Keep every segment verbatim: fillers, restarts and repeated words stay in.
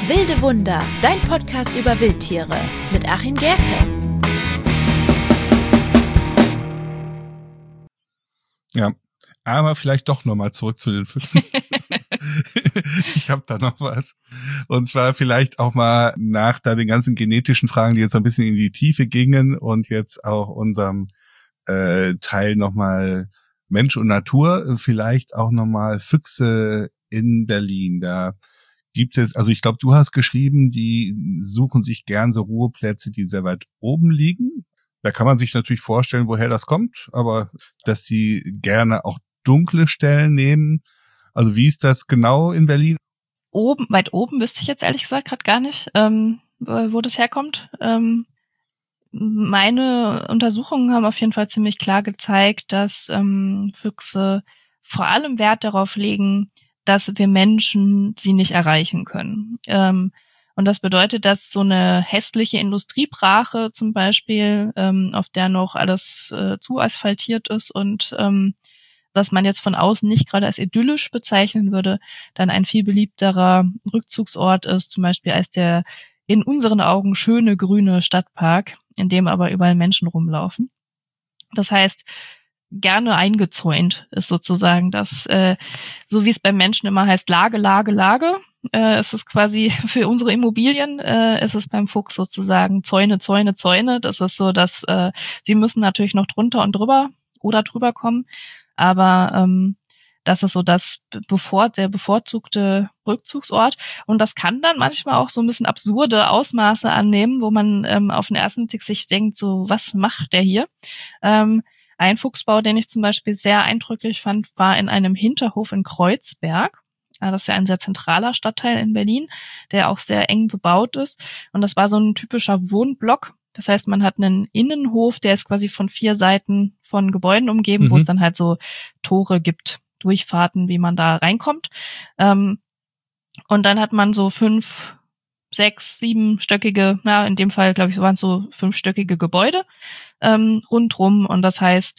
Wilde Wunder, dein Podcast über Wildtiere mit Achim Gerke. Ja, aber vielleicht doch nochmal zurück zu den Füchsen. Ich habe da noch was. Und zwar vielleicht auch mal nach da den ganzen genetischen Fragen, die jetzt ein bisschen in die Tiefe gingen und jetzt auch unserem äh, Teil nochmal Mensch und Natur, vielleicht auch nochmal Füchse in Berlin. Da gibt es, also ich glaube, du hast geschrieben, die suchen sich gern so Ruheplätze, die sehr weit oben liegen. Da kann man sich natürlich vorstellen, woher das kommt, aber dass die gerne auch dunkle Stellen nehmen. Also wie ist das genau in Berlin? Oben, weit oben wüsste ich jetzt ehrlich gesagt gerade gar nicht, ähm, wo das herkommt. Ähm, meine Untersuchungen haben auf jeden Fall ziemlich klar gezeigt, dass ähm, Füchse vor allem Wert darauf legen, dass wir Menschen sie nicht erreichen können. Ähm, und das bedeutet, dass so eine hässliche Industriebrache zum Beispiel, ähm, auf der noch alles äh, zu asphaltiert ist und ähm, was man jetzt von außen nicht gerade als idyllisch bezeichnen würde, dann ein viel beliebterer Rückzugsort ist, zum Beispiel als der in unseren Augen schöne grüne Stadtpark, in dem aber überall Menschen rumlaufen. Das heißt, gerne eingezäunt ist sozusagen das, äh, so wie es beim Menschen immer heißt, Lage, Lage, Lage. Äh, es ist quasi für unsere Immobilien, äh, ist es beim Fuchs sozusagen Zäune, Zäune, Zäune. Das ist so, dass äh, sie müssen natürlich noch drunter und drüber oder drüber kommen, aber ähm, das ist so das bevor, der bevorzugte Rückzugsort. Und das kann dann manchmal auch so ein bisschen absurde Ausmaße annehmen, wo man ähm, auf den ersten Blick sich denkt, so, was macht der hier? Ähm, Ein Fuchsbau, den ich zum Beispiel sehr eindrücklich fand, war in einem Hinterhof in Kreuzberg. Das ist ja ein sehr zentraler Stadtteil in Berlin, der auch sehr eng bebaut ist. Und das war so ein typischer Wohnblock. Das heißt, man hat einen Innenhof, der ist quasi von vier Seiten von Gebäuden umgeben, mhm. wo es dann halt so Tore gibt, Durchfahrten, wie man da reinkommt. Und dann hat man so fünf, sechs, siebenstöckige, ja, in dem Fall, glaube ich, waren es so fünfstöckige Gebäude ähm, rundrum. Und das heißt,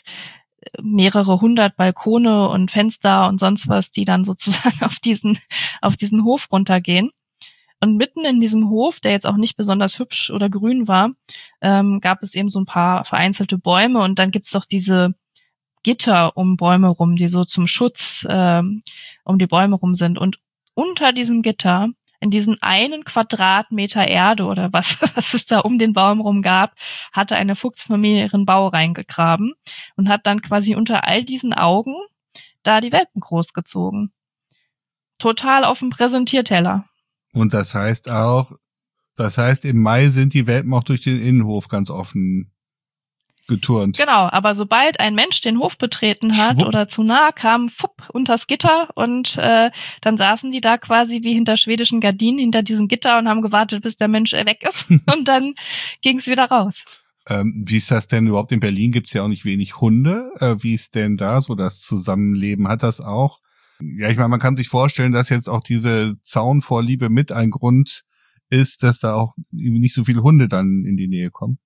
mehrere hundert Balkone und Fenster und sonst was, die dann sozusagen auf diesen, auf diesen Hof runtergehen. Und mitten in diesem Hof, der jetzt auch nicht besonders hübsch oder grün war, ähm, gab es eben so ein paar vereinzelte Bäume und dann gibt's doch diese Gitter um Bäume rum, die so zum Schutz ähm, um die Bäume rum sind. Und unter diesem Gitter, in diesen einen Quadratmeter Erde oder was, was es da um den Baum rum gab, hatte eine Fuchsfamilie ihren Bau reingegraben und hat dann quasi unter all diesen Augen da die Welpen großgezogen. Total auf dem Präsentierteller. Und das heißt auch, das heißt im Mai sind die Welpen auch durch den Innenhof ganz offen geturnt. Genau, aber sobald ein Mensch den Hof betreten hat Schwupp. oder zu nah kam, fupp, unters Gitter und äh, dann saßen die da quasi wie hinter schwedischen Gardinen hinter diesem Gitter und haben gewartet, bis der Mensch weg ist und dann ging es wieder raus. Ähm, wie ist das denn überhaupt? In Berlin gibt's ja auch nicht wenig Hunde. Äh, wie ist denn da so das Zusammenleben? Hat das auch? Ja, ich meine, man kann sich vorstellen, dass jetzt auch diese Zaunvorliebe mit ein Grund ist, dass da auch nicht so viele Hunde dann in die Nähe kommen.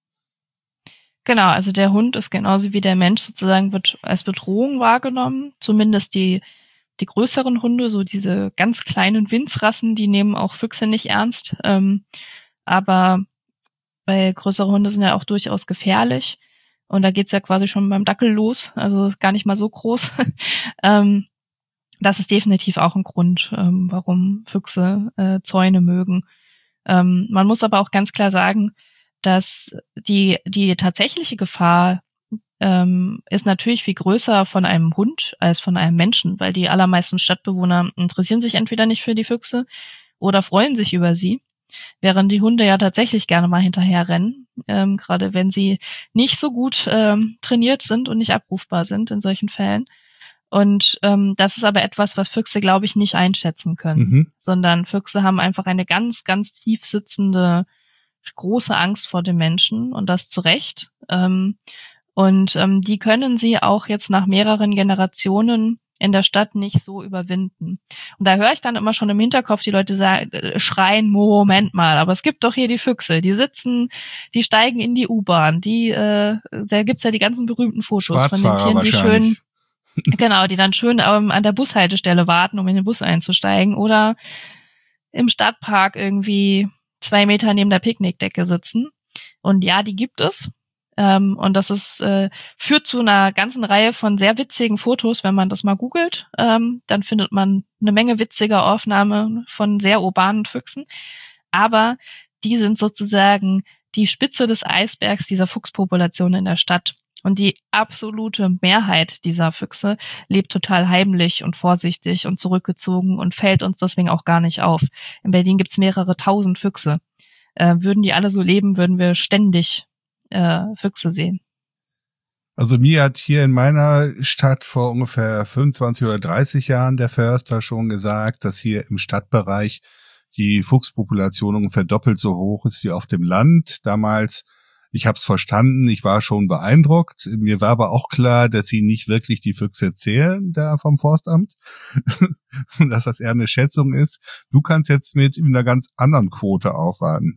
Genau, also der Hund ist genauso wie der Mensch sozusagen wird als Bedrohung wahrgenommen. Zumindest die die größeren Hunde, so diese ganz kleinen Winzrassen, die nehmen auch Füchse nicht ernst. Ähm, aber bei größere Hunde sind ja auch durchaus gefährlich. Und da geht's ja quasi schon beim Dackel los, also gar nicht mal so groß. ähm, Das ist definitiv auch ein Grund, ähm, warum Füchse äh, Zäune mögen. Ähm, man muss aber auch ganz klar sagen, dass die die tatsächliche Gefahr ähm, ist natürlich viel größer von einem Hund als von einem Menschen, weil die allermeisten Stadtbewohner interessieren sich entweder nicht für die Füchse oder freuen sich über sie, während die Hunde ja tatsächlich gerne mal hinterherrennen, ähm, gerade wenn sie nicht so gut ähm, trainiert sind und nicht abrufbar sind in solchen Fällen. Und ähm, das ist aber etwas, was Füchse, glaube ich, nicht einschätzen können, mhm. sondern Füchse haben einfach eine ganz, ganz tief sitzende, große Angst vor dem Menschen und das zu Recht. Ähm, und ähm, die können sie auch jetzt nach mehreren Generationen in der Stadt nicht so überwinden. Und da höre ich dann immer schon im Hinterkopf die Leute sagen, äh, schreien, Moment mal, aber es gibt doch hier die Füchse, die sitzen, die steigen in die U-Bahn, die, äh, da gibt's ja die ganzen berühmten Fotos von den Tieren, die schön genau, die dann schön ähm, an der Bushaltestelle warten, um in den Bus einzusteigen. Oder im Stadtpark irgendwie zwei Meter neben der Picknickdecke sitzen. Und ja, die gibt es. Ähm, und das ist äh, führt zu einer ganzen Reihe von sehr witzigen Fotos, wenn man das mal googelt. Ähm, dann findet man eine Menge witziger Aufnahmen von sehr urbanen Füchsen. Aber die sind sozusagen die Spitze des Eisbergs dieser Fuchspopulation in der Stadt. Und die absolute Mehrheit dieser Füchse lebt total heimlich und vorsichtig und zurückgezogen und fällt uns deswegen auch gar nicht auf. In Berlin gibt's mehrere tausend Füchse. Äh, würden die alle so leben, würden wir ständig äh, Füchse sehen. Also mir hat hier in meiner Stadt vor ungefähr fünfundzwanzig oder dreißig Jahren der Förster schon gesagt, dass hier im Stadtbereich die Fuchspopulation ungefähr doppelt so hoch ist wie auf dem Land. Damals, ich habe es verstanden, ich war schon beeindruckt. Mir war aber auch klar, dass sie nicht wirklich die Füchse zählen da vom Forstamt, dass das eher eine Schätzung ist. Du kannst jetzt mit einer ganz anderen Quote aufwarten.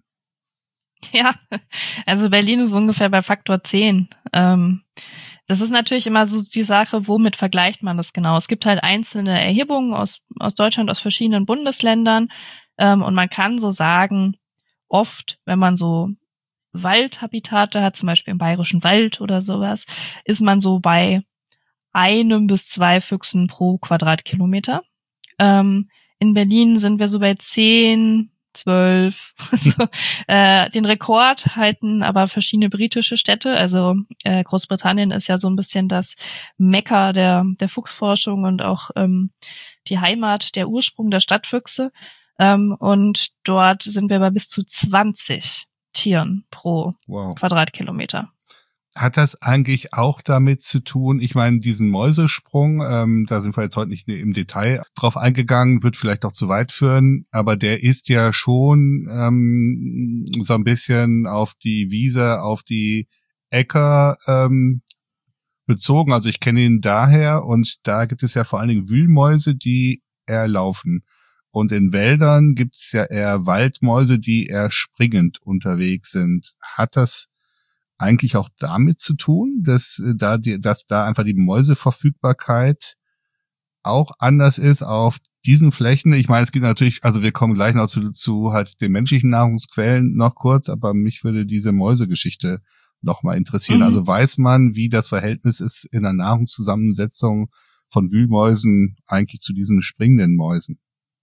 Ja, also Berlin ist ungefähr bei Faktor zehn. Ähm, das ist natürlich immer so die Sache, womit vergleicht man das genau? Es gibt halt einzelne Erhebungen aus, aus Deutschland, aus verschiedenen Bundesländern. Ähm, und man kann so sagen, oft, wenn man so Waldhabitate hat, zum Beispiel im Bayerischen Wald oder sowas, ist man so bei einem bis zwei Füchsen pro Quadratkilometer. Ähm, in Berlin sind wir so bei zehn, zwölf. Also, äh, den Rekord halten aber verschiedene britische Städte. Also äh, Großbritannien ist ja so ein bisschen das Mekka der, der Fuchsforschung und auch ähm, die Heimat, der Ursprung der Stadtfüchse. Ähm, und dort sind wir bei bis zu zwanzig Tieren pro wow. Quadratkilometer. Hat das eigentlich auch damit zu tun, ich meine, diesen Mäusesprung, ähm, da sind wir jetzt heute nicht im Detail drauf eingegangen, wird vielleicht auch zu weit führen, aber der ist ja schon ähm, so ein bisschen auf die Wiese, auf die Äcker ähm, bezogen. Also ich kenne ihn daher und da gibt es ja vor allen Dingen Wühlmäuse, die erlaufen. Und in Wäldern gibt es ja eher Waldmäuse, die eher springend unterwegs sind. Hat das eigentlich auch damit zu tun, dass da die, dass da einfach die Mäuseverfügbarkeit auch anders ist auf diesen Flächen? Ich meine, es gibt natürlich, also wir kommen gleich noch zu, zu halt den menschlichen Nahrungsquellen noch kurz, aber mich würde diese Mäusegeschichte noch mal interessieren. Mhm. Also weiß man, wie das Verhältnis ist in der Nahrungszusammensetzung von Wühlmäusen eigentlich zu diesen springenden Mäusen?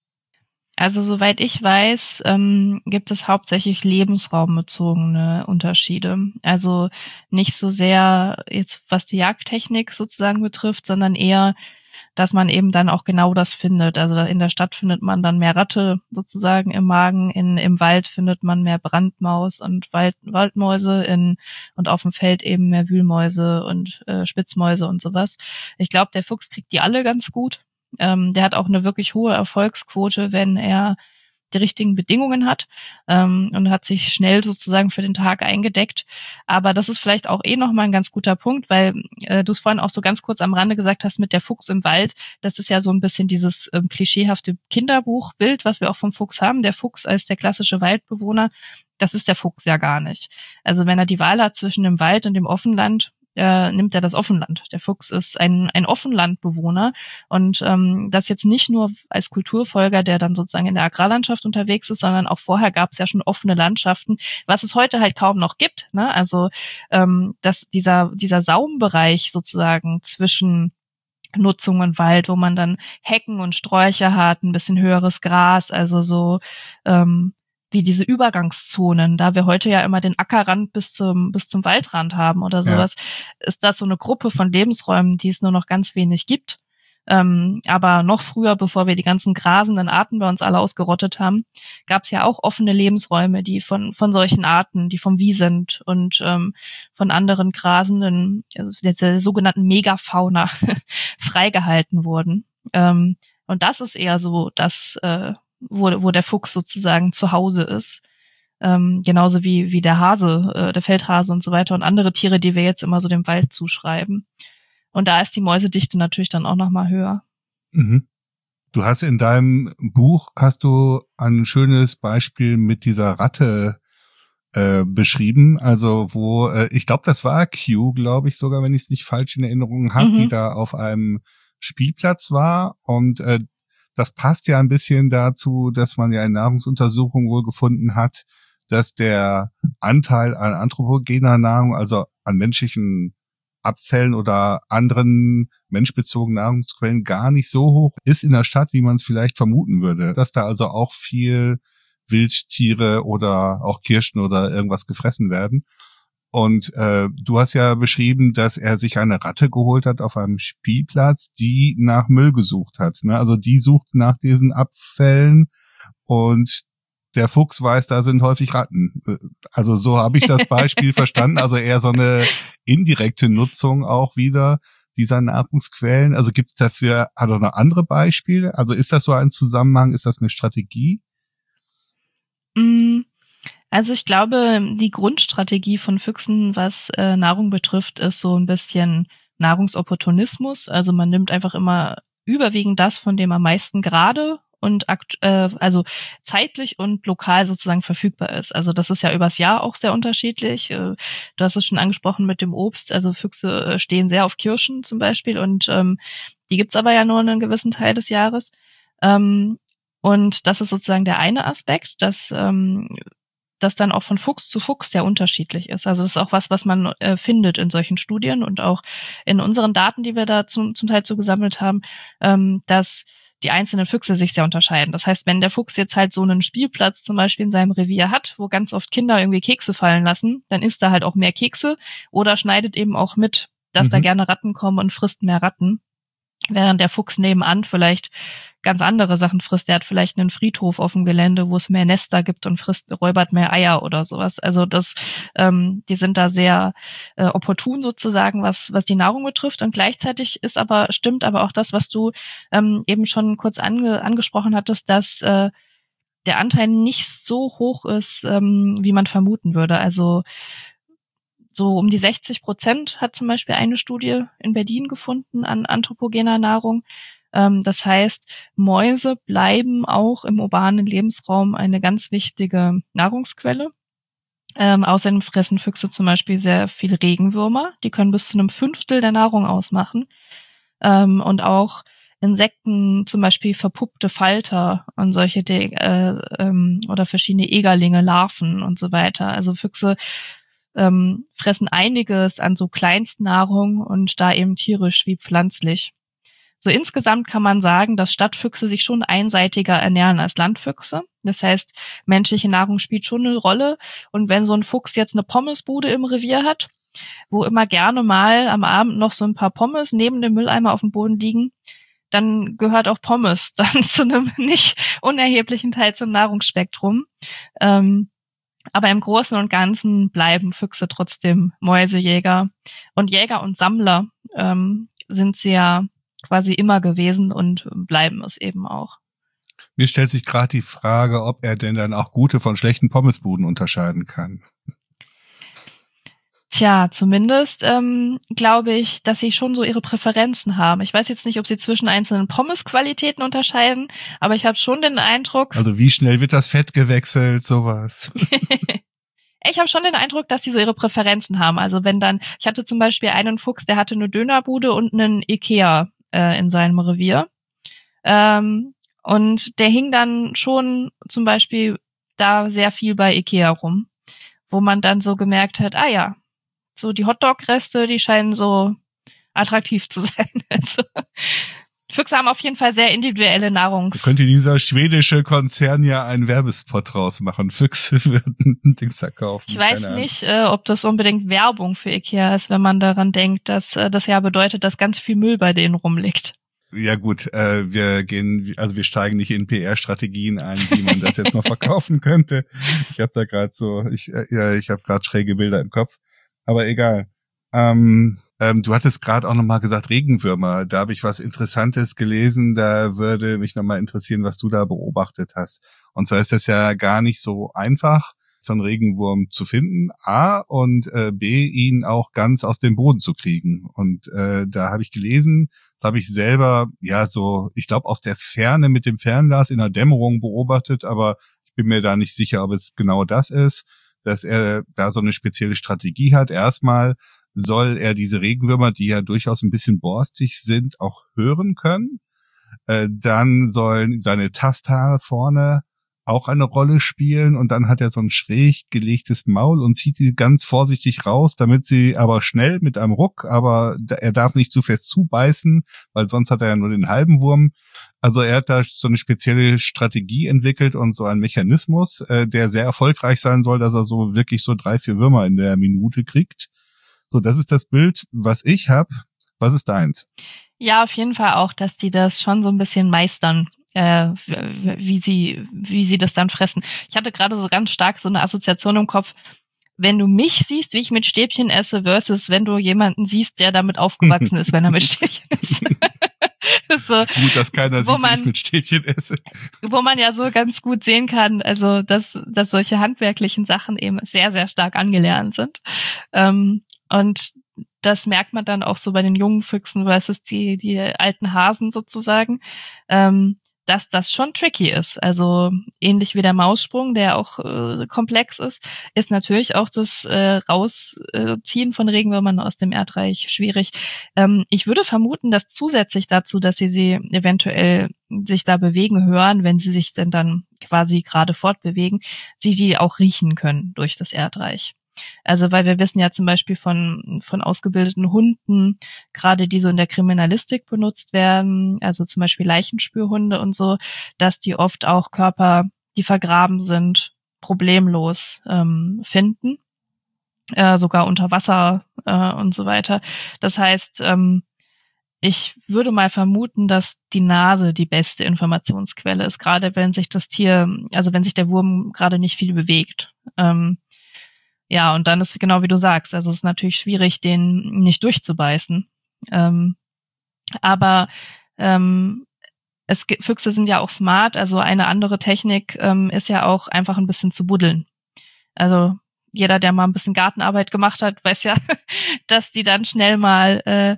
Also soweit ich weiß, ähm, gibt es hauptsächlich lebensraumbezogene Unterschiede. Also nicht so sehr jetzt, was die Jagdtechnik sozusagen betrifft, sondern eher, dass man eben dann auch genau das findet. Also in der Stadt findet man dann mehr Ratte sozusagen im Magen, in, im Wald findet man mehr Brandmaus und Wald, Waldmäuse in, und auf dem Feld eben mehr Wühlmäuse und äh, Spitzmäuse und sowas. Ich glaube, der Fuchs kriegt die alle ganz gut. Ähm, der hat auch eine wirklich hohe Erfolgsquote, wenn er die richtigen Bedingungen hat, ähm, und hat sich schnell sozusagen für den Tag eingedeckt. Aber das ist vielleicht auch eh nochmal ein ganz guter Punkt, weil äh, du es vorhin auch so ganz kurz am Rande gesagt hast mit der Fuchs im Wald. Das ist ja so ein bisschen dieses ähm, klischeehafte Kinderbuchbild, was wir auch vom Fuchs haben. Der Fuchs als der klassische Waldbewohner, das ist der Fuchs ja gar nicht. Also wenn er die Wahl hat zwischen dem Wald und dem Offenland, Äh, nimmt er das Offenland. Der Fuchs ist ein ein Offenlandbewohner und ähm, das jetzt nicht nur als Kulturfolger, der dann sozusagen in der Agrarlandschaft unterwegs ist, sondern auch vorher gab es ja schon offene Landschaften, was es heute halt kaum noch gibt. Ne? Also ähm, dass dieser dieser Saumbereich sozusagen zwischen Nutzung und Wald, wo man dann Hecken und Sträucher hat, ein bisschen höheres Gras, also so ähm, wie diese Übergangszonen, da wir heute ja immer den Ackerrand bis zum bis zum Waldrand haben oder sowas, ja. Ist das so eine Gruppe von Lebensräumen, die es nur noch ganz wenig gibt. Ähm, aber noch früher, bevor wir die ganzen grasenden Arten bei uns alle ausgerottet haben, gab es ja auch offene Lebensräume, die von von solchen Arten, die vom Wiesent und ähm, von anderen grasenden, also der, der sogenannten Megafauna freigehalten wurden. Ähm, und das ist eher so das äh, wo wo der Fuchs sozusagen zu Hause ist. Ähm, genauso wie wie der Hase, äh, der Feldhase und so weiter und andere Tiere, die wir jetzt immer so dem Wald zuschreiben. Und da ist die Mäusedichte natürlich dann auch nochmal höher. Mhm. Du hast in deinem Buch, hast du ein schönes Beispiel mit dieser Ratte äh, beschrieben, also wo, äh, ich glaube, das war Q, glaube ich sogar, wenn ich es nicht falsch in Erinnerung habe, mhm. die da auf einem Spielplatz war und äh, das passt ja ein bisschen dazu, dass man ja in Nahrungsuntersuchungen wohl gefunden hat, dass der Anteil an anthropogener Nahrung, also an menschlichen Abfällen oder anderen menschbezogenen Nahrungsquellen gar nicht so hoch ist in der Stadt, wie man es vielleicht vermuten würde. Dass da also auch viel Wildtiere oder auch Kirschen oder irgendwas gefressen werden. Und äh, du hast ja beschrieben, dass er sich eine Ratte geholt hat auf einem Spielplatz, die nach Müll gesucht hat. Ne? Also die sucht nach diesen Abfällen und der Fuchs weiß, da sind häufig Ratten. Also so habe ich das Beispiel verstanden. Also eher so eine indirekte Nutzung auch wieder dieser Nahrungsquellen. Also gibt es dafür also noch andere Beispiele? Also ist das so ein Zusammenhang? Ist das eine Strategie? Also ich glaube, die Grundstrategie von Füchsen, was äh, Nahrung betrifft, ist so ein bisschen Nahrungsopportunismus. Also man nimmt einfach immer überwiegend das, von dem am meisten gerade und akt äh, also zeitlich und lokal sozusagen verfügbar ist. Also das ist ja übers Jahr auch sehr unterschiedlich. Äh, du hast es schon angesprochen mit dem Obst. Also Füchse äh, stehen sehr auf Kirschen zum Beispiel und ähm, die gibt's aber ja nur einen gewissen Teil des Jahres. Ähm, und das ist sozusagen der eine Aspekt, dass ähm, das dann auch von Fuchs zu Fuchs sehr unterschiedlich ist. Also das ist auch was, was man äh, findet in solchen Studien und auch in unseren Daten, die wir da zum, zum Teil zu gesammelt haben, ähm, dass die einzelnen Füchse sich sehr unterscheiden. Das heißt, wenn der Fuchs jetzt halt so einen Spielplatz zum Beispiel in seinem Revier hat, wo ganz oft Kinder irgendwie Kekse fallen lassen, dann isst er halt auch mehr Kekse oder schneidet eben auch mit, dass mhm. da gerne Ratten kommen und frisst mehr Ratten. Während der Fuchs nebenan vielleicht ganz andere Sachen frisst. Der hat vielleicht einen Friedhof auf dem Gelände, wo es mehr Nester gibt und frisst, räubert mehr Eier oder sowas. Also das, ähm, die sind da sehr äh, opportun sozusagen, was was die Nahrung betrifft. Und gleichzeitig ist aber stimmt aber auch das, was du ähm, eben schon kurz ange, angesprochen hattest, dass äh, der Anteil nicht so hoch ist, ähm, wie man vermuten würde. Also so um die sechzig Prozent hat zum Beispiel eine Studie in Berlin gefunden an anthropogener Nahrung. Ähm, das heißt, Mäuse bleiben auch im urbanen Lebensraum eine ganz wichtige Nahrungsquelle. Ähm, außerdem fressen Füchse zum Beispiel sehr viel Regenwürmer. Die können bis zu einem Fünftel der Nahrung ausmachen. Ähm, und auch Insekten, zum Beispiel verpuppte Falter und solche De- äh, ähm, oder verschiedene Egerlinge, Larven und so weiter. Also Füchse ähm, fressen einiges an so Kleinstnahrung und da eben tierisch wie pflanzlich. So insgesamt kann man sagen, dass Stadtfüchse sich schon einseitiger ernähren als Landfüchse. Das heißt, menschliche Nahrung spielt schon eine Rolle. Und wenn so ein Fuchs jetzt eine Pommesbude im Revier hat, wo immer gerne mal am Abend noch so ein paar Pommes neben dem Mülleimer auf dem Boden liegen, dann gehört auch Pommes dann zu einem nicht unerheblichen Teil zum Nahrungsspektrum. Ähm, aber im Großen und Ganzen bleiben Füchse trotzdem Mäusejäger. Und Jäger und Sammler ähm, sind sie ja quasi immer gewesen und bleiben es eben auch. Mir stellt sich gerade die Frage, ob er denn dann auch gute von schlechten Pommesbuden unterscheiden kann. Tja, zumindest ähm, glaube ich, dass sie schon so ihre Präferenzen haben. Ich weiß jetzt nicht, ob sie zwischen einzelnen Pommesqualitäten unterscheiden, aber ich habe schon den Eindruck... Also wie schnell wird das Fett gewechselt, sowas? Ich habe schon den Eindruck, dass die so ihre Präferenzen haben. Also wenn dann... Ich hatte zum Beispiel einen Fuchs, der hatte eine Dönerbude und einen Ikea äh, in seinem Revier. Ähm, und der hing dann schon zum Beispiel da sehr viel bei Ikea rum, wo man dann so gemerkt hat, ah ja, so die Hotdog-Reste, die scheinen so attraktiv zu sein. Also, Füchse haben auf jeden Fall sehr individuelle Nahrungs... Da könnte dieser schwedische Konzern ja einen Werbespot draus machen. Füchse würden Dings da kaufen. Ich weiß nicht, äh, ob das unbedingt Werbung für Ikea ist, wenn man daran denkt, dass äh, das ja bedeutet, dass ganz viel Müll bei denen rumliegt. Ja gut, äh, wir gehen, also wir steigen nicht in P R-Strategien ein, wie man das jetzt noch verkaufen könnte. Ich habe da gerade so, ich äh, ja, ich habe gerade schräge Bilder im Kopf. Aber egal. Ähm, ähm, du hattest gerade auch nochmal gesagt, Regenwürmer. Da habe ich was Interessantes gelesen. Da würde mich nochmal interessieren, was du da beobachtet hast. Und zwar ist das ja gar nicht so einfach, so einen Regenwurm zu finden, A, und äh, B, ihn auch ganz aus dem Boden zu kriegen. Und äh, da habe ich gelesen, das habe ich selber, ja so, ich glaube aus der Ferne mit dem Fernglas in der Dämmerung beobachtet, aber ich bin mir da nicht sicher, ob es genau das ist, dass er da so eine spezielle Strategie hat. Erstmal soll er diese Regenwürmer, die ja durchaus ein bisschen borstig sind, auch hören können. Äh, dann sollen seine Tasthaare vorne auch eine Rolle spielen und dann hat er so ein schräg gelegtes Maul und zieht sie ganz vorsichtig raus, damit sie aber schnell mit einem Ruck, aber er darf nicht zu fest zubeißen, weil sonst hat er ja nur den halben Wurm. Also er hat da so eine spezielle Strategie entwickelt und so einen Mechanismus, äh, der sehr erfolgreich sein soll, dass er so wirklich so drei, vier Würmer in der Minute kriegt. So, das ist das Bild, was ich habe. Was ist deins? Ja, auf jeden Fall auch, dass die das schon so ein bisschen meistern. Äh, wie sie, wie sie das dann fressen. Ich hatte gerade so ganz stark so eine Assoziation im Kopf, wenn du mich siehst, wie ich mit Stäbchen esse, versus wenn du jemanden siehst, der damit aufgewachsen ist, wenn er mit Stäbchen isst. So, gut, dass keiner sieht, man, wie ich mit Stäbchen esse. Wo man ja so ganz gut sehen kann, also dass, dass solche handwerklichen Sachen eben sehr, sehr stark angelernt sind. Ähm, und das merkt man dann auch so bei den jungen Füchsen versus die, die alten Hasen sozusagen. Ähm, dass das schon tricky ist. Also ähnlich wie der Maussprung, der auch äh, komplex ist, ist natürlich auch das äh, Rausziehen von Regenwürmern aus dem Erdreich schwierig. Ähm, ich würde vermuten, dass zusätzlich dazu, dass sie sie eventuell sich da bewegen hören, wenn sie sich denn dann quasi gerade fortbewegen, sie die auch riechen können durch das Erdreich. Also weil wir wissen ja zum Beispiel von von ausgebildeten Hunden, gerade die so in der Kriminalistik benutzt werden, also zum Beispiel Leichenspürhunde und so, dass die oft auch Körper, die vergraben sind, problemlos ähm, finden, äh, sogar unter Wasser äh, und so weiter. Das heißt, ähm, ich würde mal vermuten, dass die Nase die beste Informationsquelle ist, gerade wenn sich das Tier, also wenn sich der Wurm gerade nicht viel bewegt. Ähm, Ja, und dann ist genau wie du sagst, also es ist natürlich schwierig, den nicht durchzubeißen. Ähm, aber ähm, es gibt, Füchse sind ja auch smart, also eine andere Technik ähm, ist ja auch einfach ein bisschen zu buddeln. Also jeder, der mal ein bisschen Gartenarbeit gemacht hat, weiß ja, dass die dann schnell mal, äh,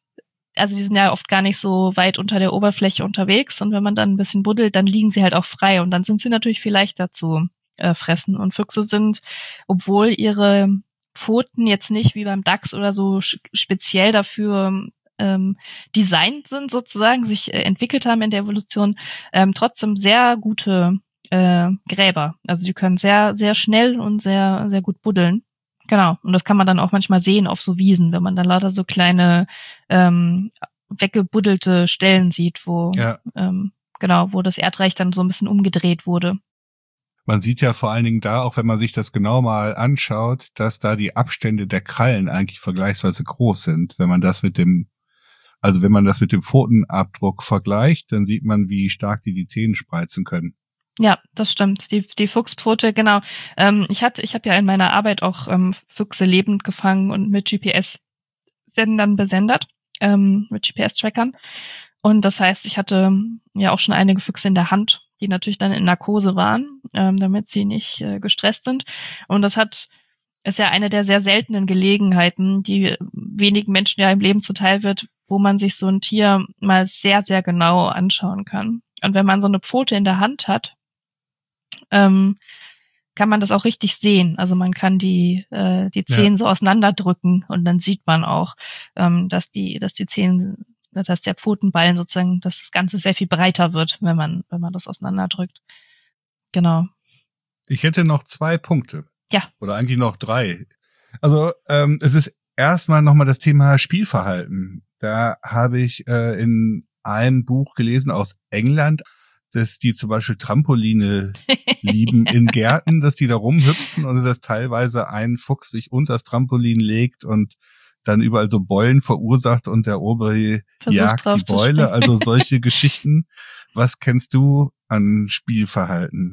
also die sind ja oft gar nicht so weit unter der Oberfläche unterwegs und wenn man dann ein bisschen buddelt, dann liegen sie halt auch frei und dann sind sie natürlich viel leichter zu fressen. Und Füchse sind, obwohl ihre Pfoten jetzt nicht wie beim Dachs oder so speziell dafür ähm, designt sind, sozusagen, sich äh, entwickelt haben in der Evolution, ähm, trotzdem sehr gute äh, Gräber. Also die können sehr, sehr schnell und sehr, sehr gut buddeln. Genau. Und das kann man dann auch manchmal sehen auf so Wiesen, wenn man dann lauter so kleine ähm, weggebuddelte Stellen sieht, wo ja. ähm, genau, wo das Erdreich dann so ein bisschen umgedreht wurde. Man sieht ja vor allen Dingen da, auch wenn man sich das genau mal anschaut, dass da die Abstände der Krallen eigentlich vergleichsweise groß sind. Wenn man das mit dem, also wenn man das mit dem Pfotenabdruck vergleicht, dann sieht man, wie stark die die Zähne spreizen können. Ja, das stimmt. Die, die Fuchspfote, genau. Ähm, ich hatte, ich habe ja in meiner Arbeit auch ähm, Füchse lebend gefangen und mit G P S-Sendern besendet, ähm, mit G P S-Trackern. Und das heißt, ich hatte ja auch schon einige Füchse in der Hand, die natürlich dann in Narkose waren, ähm, damit sie nicht äh, gestresst sind. Und das hat ist ja eine der sehr seltenen Gelegenheiten, die wenigen Menschen ja im Leben zuteil wird, wo man sich so ein Tier mal sehr, sehr genau anschauen kann. Und wenn man so eine Pfote in der Hand hat, ähm, kann man das auch richtig sehen. Also man kann die äh, die Zehen ja. so auseinanderdrücken und dann sieht man auch, ähm, dass die dass die Zehen dass der Pfotenballen sozusagen, dass das Ganze sehr viel breiter wird, wenn man, wenn man das auseinanderdrückt. Genau. Ich hätte noch zwei Punkte. Ja. Oder eigentlich noch drei. Also, ähm, es ist erstmal nochmal das Thema Spielverhalten. Da habe ich äh, in einem Buch gelesen aus England, dass die zum Beispiel Trampoline lieben in Gärten, dass die da rumhüpfen und dass teilweise ein Fuchs sich unter das Trampolin legt und dann überall so Beulen verursacht und der obere Versucht jagt die Beule, also solche Geschichten. Was kennst du an Spielverhalten?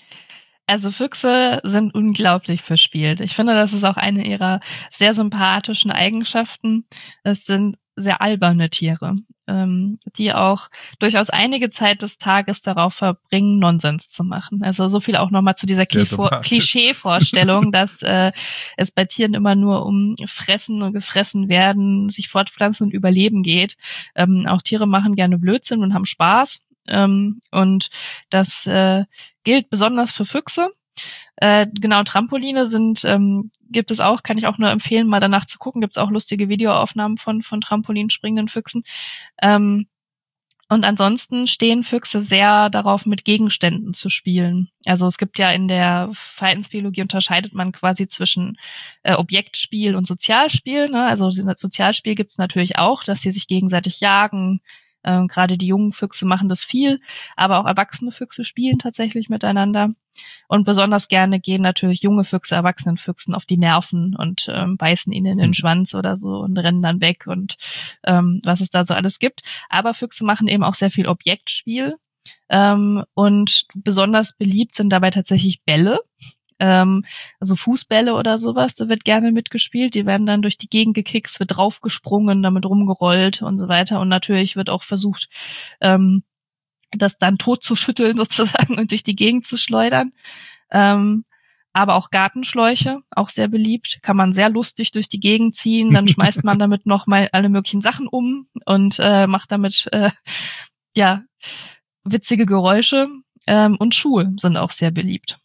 Also Füchse sind unglaublich verspielt. Ich finde, das ist auch eine ihrer sehr sympathischen Eigenschaften. Es sind sehr alberne Tiere, ähm, die auch durchaus einige Zeit des Tages darauf verbringen, Nonsens zu machen. Also so viel auch nochmal zu dieser Klischee-Vorstellung, dass äh, es bei Tieren immer nur um Fressen und gefressen werden, sich fortpflanzen und Überleben geht. Ähm, auch Tiere machen gerne Blödsinn und haben Spaß. Ähm, und das äh, gilt besonders für Füchse. Äh, genau, Trampoline sind, ähm, gibt es auch, kann ich auch nur empfehlen, mal danach zu gucken. Gibt es auch lustige Videoaufnahmen von von Trampolinspringenden Füchsen. Ähm, Und ansonsten stehen Füchse sehr darauf, mit Gegenständen zu spielen. Also es gibt ja in der Verhaltensbiologie unterscheidet man quasi zwischen äh, Objektspiel und Sozialspiel. Ne? Also Sozialspiel gibt es natürlich auch, dass sie sich gegenseitig jagen. Ähm, gerade die jungen Füchse machen das viel, aber auch erwachsene Füchse spielen tatsächlich miteinander. Und besonders gerne gehen natürlich junge Füchse erwachsenen Füchsen auf die Nerven und ähm, beißen ihnen in den Schwanz oder so und rennen dann weg und ähm, was es da so alles gibt. Aber Füchse machen eben auch sehr viel Objektspiel ähm, und besonders beliebt sind dabei tatsächlich Bälle. Ähm, also Fußbälle oder sowas, da wird gerne mitgespielt. Die werden dann durch die Gegend gekickt, wird draufgesprungen, damit rumgerollt und so weiter. Und natürlich wird auch versucht, ähm, das dann tot zu schütteln sozusagen und durch die Gegend zu schleudern. Ähm, aber auch Gartenschläuche, auch sehr beliebt, kann man sehr lustig durch die Gegend ziehen. Dann schmeißt man damit noch mal alle möglichen Sachen um und äh, macht damit äh, ja witzige Geräusche. Ähm, und Schuhe sind auch sehr beliebt.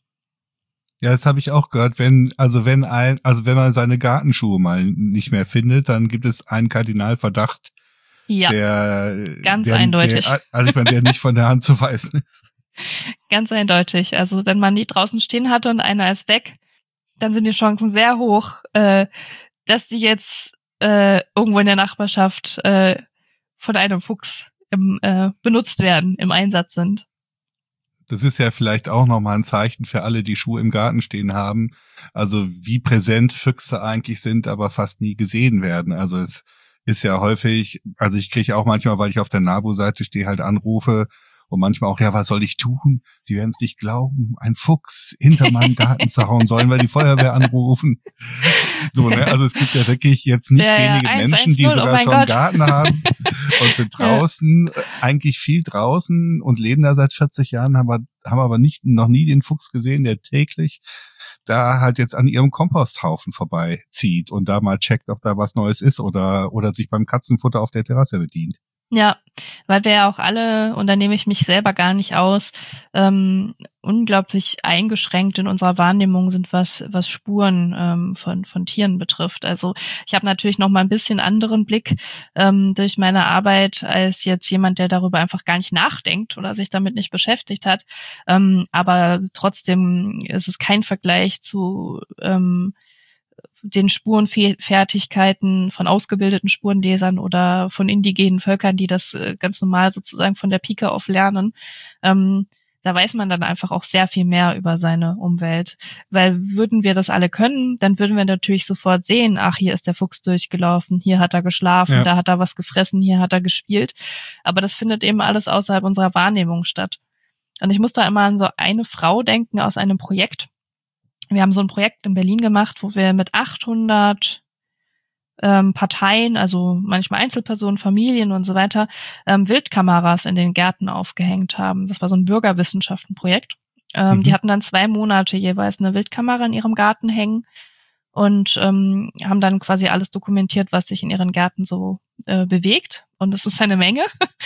Ja, das habe ich auch gehört. Wenn, also wenn ein, also wenn man seine Gartenschuhe mal nicht mehr findet, dann gibt es einen Kardinalverdacht, ja, der, ganz der, eindeutig. Der, also ich meine, der nicht von der Hand zu weisen ist. Ganz eindeutig. Also wenn man die draußen stehen hatte und einer ist weg, dann sind die Chancen sehr hoch, äh, dass die jetzt äh, irgendwo in der Nachbarschaft äh, von einem Fuchs im, äh, benutzt werden, im Einsatz sind. Das ist ja vielleicht auch nochmal ein Zeichen für alle, die Schuhe im Garten stehen haben. Also wie präsent Füchse eigentlich sind, aber fast nie gesehen werden. Also es ist ja häufig, also ich kriege auch manchmal, weil ich auf der NABU-Seite stehe, halt Anrufe und manchmal auch, ja, was soll ich tun? Sie werden es nicht glauben, ein Fuchs hinter meinem Garten zu hauen, sollen wir die Feuerwehr anrufen? So, ne? Also es gibt ja wirklich jetzt nicht ja, wenige ja, Menschen, die eins, sogar oh schon einen Garten haben und sind draußen, ja. eigentlich viel draußen und leben da seit vierzig Jahren, haben, wir, haben aber nicht noch nie den Fuchs gesehen, der täglich da halt jetzt an ihrem Komposthaufen vorbeizieht und da mal checkt, ob da was Neues ist oder oder sich beim Katzenfutter auf der Terrasse bedient. Ja, weil wir ja auch alle, und da nehme ich mich selber gar nicht aus, ähm, unglaublich eingeschränkt in unserer Wahrnehmung sind, was was Spuren ähm, von von Tieren betrifft. Also ich habe natürlich noch mal ein bisschen anderen Blick ähm, durch meine Arbeit als jetzt jemand, der darüber einfach gar nicht nachdenkt oder sich damit nicht beschäftigt hat. Ähm, aber trotzdem ist es kein Vergleich zu ähm, den Spurenfertigkeiten von ausgebildeten Spurenlesern oder von indigenen Völkern, die das ganz normal sozusagen von der Pike auf lernen. Ähm, da weiß man dann einfach auch sehr viel mehr über seine Umwelt. Weil würden wir das alle können, dann würden wir natürlich sofort sehen, ach, hier ist der Fuchs durchgelaufen, hier hat er geschlafen, ja. Da hat er was gefressen, hier hat er gespielt. Aber das findet eben alles außerhalb unserer Wahrnehmung statt. Und ich muss da immer an so eine Frau denken aus einem Projekt. Wir haben so ein Projekt in Berlin gemacht, wo wir mit achthundert ähm, Parteien, also manchmal Einzelpersonen, Familien und so weiter, ähm, Wildkameras in den Gärten aufgehängt haben. Das war so ein Bürgerwissenschaftenprojekt. Ähm, mhm. Die hatten dann zwei Monate jeweils eine Wildkamera in ihrem Garten hängen und ähm, haben dann quasi alles dokumentiert, was sich in ihren Gärten so äh, bewegt. Und das ist eine Menge.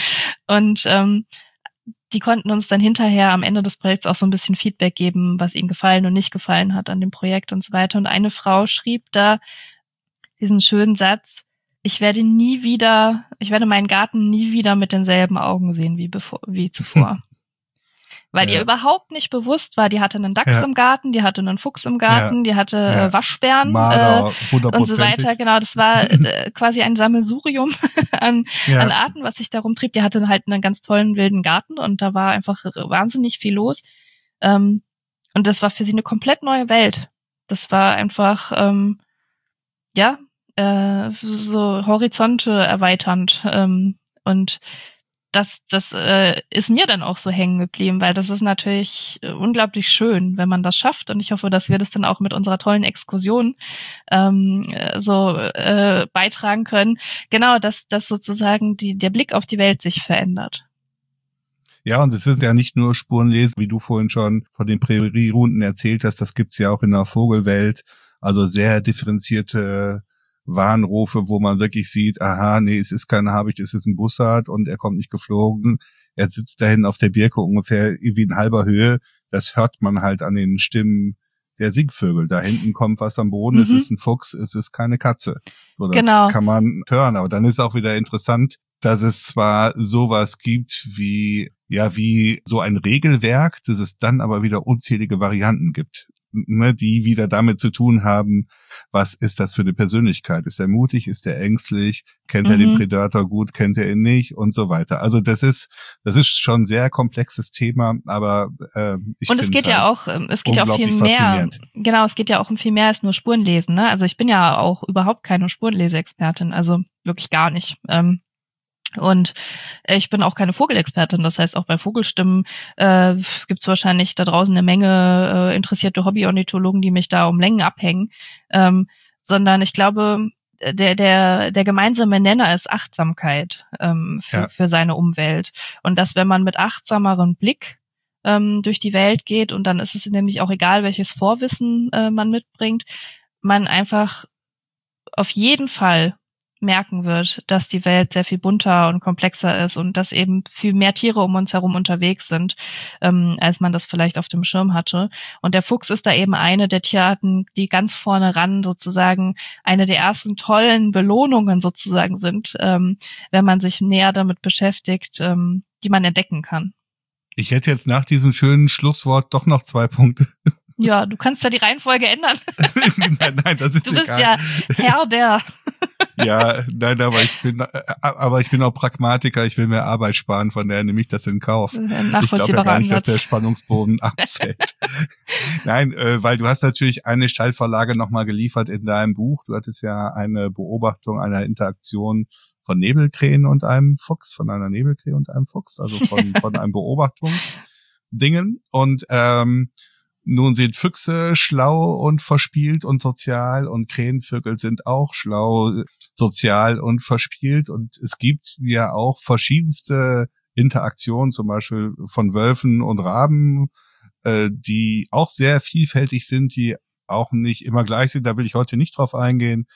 Und ähm, die konnten uns dann hinterher am Ende des Projekts auch so ein bisschen Feedback geben, was ihnen gefallen und nicht gefallen hat an dem Projekt und so weiter. Und eine Frau schrieb da diesen schönen Satz, ich werde nie wieder, ich werde meinen Garten nie wieder mit denselben Augen sehen wie bevor, wie zuvor. Weil ja. ihr überhaupt nicht bewusst war, die hatte einen Dachs ja. im Garten, die hatte einen Fuchs im Garten, ja. die hatte ja. äh, Waschbären Marder, äh, und so weiter. Genau, das war äh, quasi ein Sammelsurium an, ja. an Arten, was sich da rumtrieb. Die hatte halt einen ganz tollen wilden Garten und da war einfach wahnsinnig viel los. Ähm, und das war für sie eine komplett neue Welt. Das war einfach, ähm, ja, äh, so Horizonte erweiternd. Ähm, und das, das äh, ist mir dann auch so hängen geblieben, weil das ist natürlich äh, unglaublich schön, wenn man das schafft. Und ich hoffe, dass wir das dann auch mit unserer tollen Exkursion ähm, so äh, beitragen können. Genau, dass, dass sozusagen die, der Blick auf die Welt sich verändert. Ja, und es ist ja nicht nur Spurenlesen, wie du vorhin schon von den Präriehunden erzählt hast, das gibt's ja auch in der Vogelwelt. Also sehr differenzierte Warnrufe, wo man wirklich sieht, aha, nee, es ist kein Habicht, es ist ein Bussard und er kommt nicht geflogen. Er sitzt da hinten auf der Birke ungefähr wie in halber Höhe. Das hört man halt an den Stimmen der Singvögel. Da hinten kommt was am Boden, mhm. es ist ein Fuchs, es ist keine Katze. So, das genau. kann man hören. Aber dann ist auch wieder interessant, dass es zwar sowas gibt wie, ja, wie so ein Regelwerk, dass es dann aber wieder unzählige Varianten gibt, ne, die wieder damit zu tun haben, was ist das für eine Persönlichkeit? Ist er mutig? Ist er ängstlich? Kennt er Mhm. den Predator gut? Kennt er ihn nicht? Und so weiter. Also das ist, das ist schon ein sehr komplexes Thema, aber äh, ich Und es finde geht ja halt auch, ähm, es geht ja auch viel unglaublich mehr. faszinierend. Genau, es geht ja auch um viel mehr als nur Spurenlesen. Ne? Also ich bin ja auch überhaupt keine Spurenleseexpertin, also wirklich gar nicht. Ähm, Und ich bin auch keine Vogelexpertin, das heißt auch bei Vogelstimmen äh, gibt es wahrscheinlich da draußen eine Menge äh, interessierte Hobbyornithologen, die mich da um Längen abhängen, ähm, sondern ich glaube, der der der gemeinsame Nenner ist Achtsamkeit ähm, für, Ja. für seine Umwelt und dass wenn man mit achtsamerem Blick ähm, durch die Welt geht und dann ist es nämlich auch egal, welches Vorwissen äh, man mitbringt, man einfach auf jeden Fall merken wird, dass die Welt sehr viel bunter und komplexer ist und dass eben viel mehr Tiere um uns herum unterwegs sind, ähm, als man das vielleicht auf dem Schirm hatte. Und der Fuchs ist da eben eine der Tierarten, die ganz vorne ran sozusagen eine der ersten tollen Belohnungen sozusagen sind, ähm, wenn man sich näher damit beschäftigt, ähm, die man entdecken kann. Ich hätte jetzt nach diesem schönen Schlusswort doch noch zwei Punkte. Ja, du kannst ja die Reihenfolge ändern. nein, nein, das ist Du bist egal. ja Herr der... Ja, nein, aber ich bin, aber ich bin auch Pragmatiker. Ich will mir Arbeit sparen, von daher nehme ich das in Kauf. Ich glaube ja gar nicht, dass der Spannungsbogen abfällt. Nein, äh, weil du hast natürlich eine Steilvorlage nochmal geliefert in deinem Buch. Du hattest ja eine Beobachtung einer Interaktion von Nebelkrähen und einem Fuchs, von einer Nebelkrähe und einem Fuchs, also von von einem Beobachtungsdingen. Und ähm, nun sind Füchse schlau und verspielt und sozial und Krähenvögel sind auch schlau, sozial und verspielt und es gibt ja auch verschiedenste Interaktionen, zum Beispiel von Wölfen und Raben, äh, die auch sehr vielfältig sind, die auch nicht immer gleich sind, da will ich heute nicht drauf eingehen.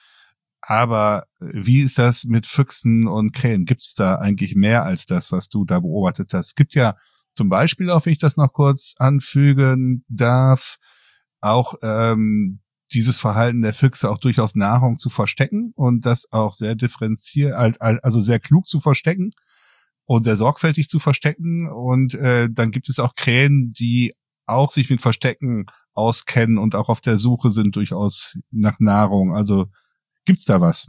Aber wie ist das mit Füchsen und Krähen? Gibt es da eigentlich mehr als das, was du da beobachtet hast? Es gibt ja zum Beispiel, auch wenn ich das noch kurz anfügen darf, auch ähm, dieses Verhalten der Füchse auch durchaus Nahrung zu verstecken und das auch sehr differenziert, also sehr klug zu verstecken und sehr sorgfältig zu verstecken. Und äh, dann gibt es auch Krähen, die auch sich mit Verstecken auskennen und auch auf der Suche sind durchaus nach Nahrung. Also gibt's da was?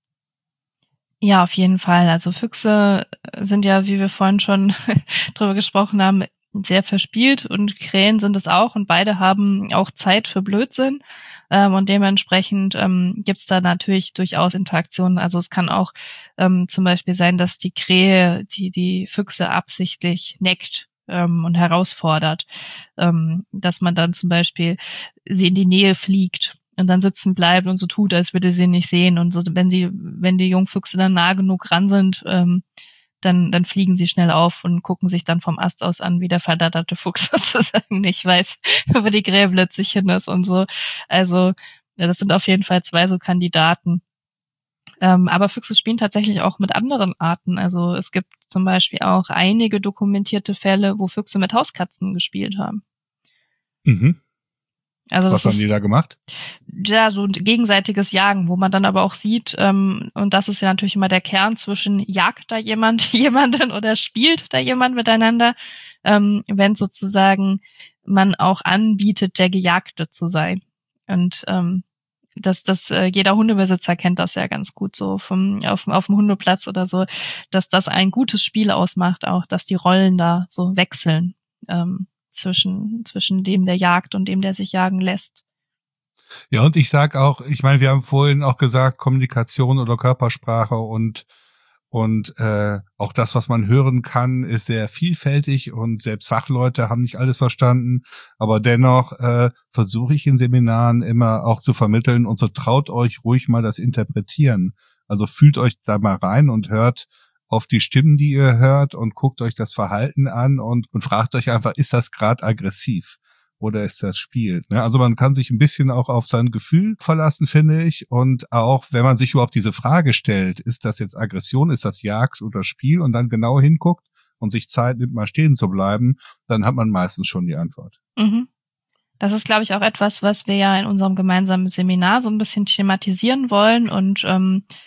Ja, auf jeden Fall. Also Füchse sind ja, wie wir vorhin schon drüber gesprochen haben, sehr verspielt und Krähen sind es auch und beide haben auch Zeit für Blödsinn ähm, und dementsprechend ähm, gibt's da natürlich durchaus Interaktionen. Also es kann auch ähm, zum Beispiel sein, dass die Krähe die die Füchse absichtlich neckt ähm, und herausfordert, ähm, dass man dann zum Beispiel sie in die Nähe fliegt und dann sitzen bleibt und so tut, als würde sie ihn nicht sehen. Und so, wenn sie, wenn die Jungfüchse dann nah genug ran sind, ähm, dann, dann fliegen sie schnell auf und gucken sich dann vom Ast aus an, wie der verdatterte Fuchs sozusagen nicht weiß, wo die Krähe plötzlich hin ist und so. Also, ja, das sind auf jeden Fall zwei so Kandidaten. Ähm, aber Füchse spielen tatsächlich auch mit anderen Arten. Also es gibt zum Beispiel auch einige dokumentierte Fälle, wo Füchse mit Hauskatzen gespielt haben. Mhm. Also was haben die da gemacht? Ja, so ein gegenseitiges Jagen, wo man dann aber auch sieht, ähm, und das ist ja natürlich immer der Kern zwischen jagt da jemand jemanden oder spielt da jemand miteinander, ähm, wenn sozusagen man auch anbietet, der Gejagte zu sein. Und ähm, das, das äh, jeder Hundebesitzer kennt das ja ganz gut so vom auf, auf dem Hundeplatz oder so, dass das ein gutes Spiel ausmacht, auch dass die Rollen da so wechseln. Ähm, zwischen zwischen dem, der jagt und dem, der sich jagen lässt. Ja, und ich sag auch, ich meine, wir haben vorhin auch gesagt, Kommunikation oder Körpersprache und und äh, auch das, was man hören kann, ist sehr vielfältig und selbst Fachleute haben nicht alles verstanden, aber dennoch äh, versuche ich in Seminaren immer auch zu vermitteln und so traut euch ruhig mal das Interpretieren. Also fühlt euch da mal rein und hört auf die Stimmen, die ihr hört und guckt euch das Verhalten an und, und fragt euch einfach, ist das gerade aggressiv oder ist das Spiel? Ne? Also man kann sich ein bisschen auch auf sein Gefühl verlassen, finde ich. Und auch, wenn man sich überhaupt diese Frage stellt, ist das jetzt Aggression, ist das Jagd oder Spiel und dann genau hinguckt und sich Zeit nimmt, mal stehen zu bleiben, dann hat man meistens schon die Antwort. Mhm. Das ist, glaube ich, auch etwas, was wir ja in unserem gemeinsamen Seminar so ein bisschen thematisieren wollen und ähm,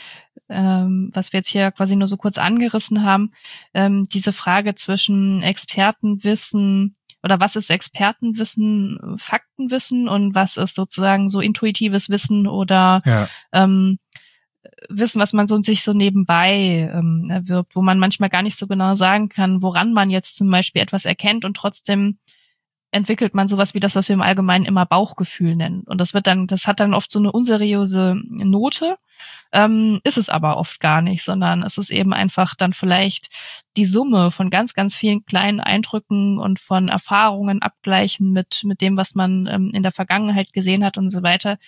ähm, was wir jetzt hier quasi nur so kurz angerissen haben, ähm, diese Frage zwischen Expertenwissen oder was ist Expertenwissen, Faktenwissen und was ist sozusagen so intuitives Wissen oder ja. ähm, Wissen, was man so sich so nebenbei ähm, erwirbt, wo man manchmal gar nicht so genau sagen kann, woran man jetzt zum Beispiel etwas erkennt und trotzdem entwickelt man sowas wie das, was wir im Allgemeinen immer Bauchgefühl nennen. Und das wird dann, das hat dann oft so eine unseriöse Note, ähm, ist es aber oft gar nicht, sondern es ist eben einfach dann vielleicht die Summe von ganz, ganz vielen kleinen Eindrücken und von Erfahrungen abgleichen mit mit dem, was man ähm, in der Vergangenheit gesehen hat und so weiter,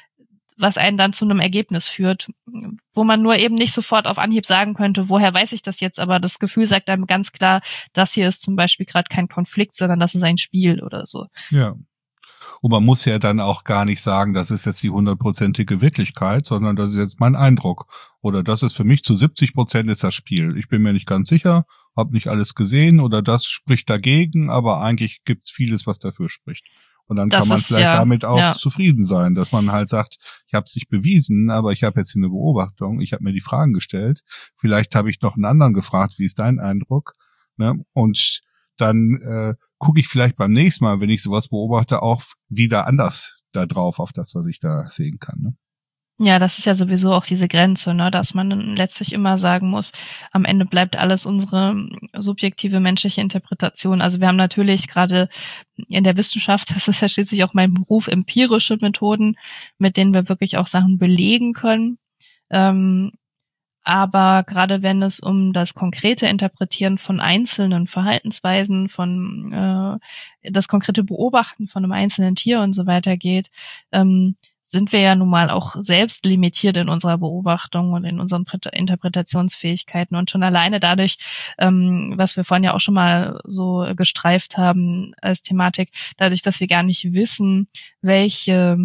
was einen dann zu einem Ergebnis führt, wo man nur eben nicht sofort auf Anhieb sagen könnte, woher weiß ich das jetzt, aber das Gefühl sagt einem ganz klar, das hier ist zum Beispiel gerade kein Konflikt, sondern das ist ein Spiel oder so. Ja. Und man muss ja dann auch gar nicht sagen, das ist jetzt die hundertprozentige Wirklichkeit, sondern das ist jetzt mein Eindruck. Oder das ist für mich zu siebzig Prozent ist das Spiel. Ich bin mir nicht ganz sicher, habe nicht alles gesehen oder das spricht dagegen, aber eigentlich gibt's vieles, was dafür spricht. Und dann das kann man ist, vielleicht ja, damit auch ja. zufrieden sein, dass man halt sagt, ich habe es nicht bewiesen, aber ich habe jetzt hier eine Beobachtung, ich habe mir die Fragen gestellt, vielleicht habe ich noch einen anderen gefragt, wie ist dein Eindruck? Ne? Und dann äh, gucke ich vielleicht beim nächsten Mal, wenn ich sowas beobachte, auch wieder anders da drauf auf das, was ich da sehen kann. Ne? Ja, das ist ja sowieso auch diese Grenze, ne, dass man dann letztlich immer sagen muss, am Ende bleibt alles unsere subjektive menschliche Interpretation. Also wir haben natürlich gerade in der Wissenschaft, das ist ja schließlich auch mein Beruf, empirische Methoden, mit denen wir wirklich auch Sachen belegen können. Ähm, aber gerade wenn es um das konkrete Interpretieren von einzelnen Verhaltensweisen, von äh, das konkrete Beobachten von einem einzelnen Tier und so weiter geht, ähm, sind wir ja nun mal auch selbst limitiert in unserer Beobachtung und in unseren Interpretationsfähigkeiten. Und schon alleine dadurch, ähm, was wir vorhin ja auch schon mal so gestreift haben als Thematik, dadurch, dass wir gar nicht wissen, welche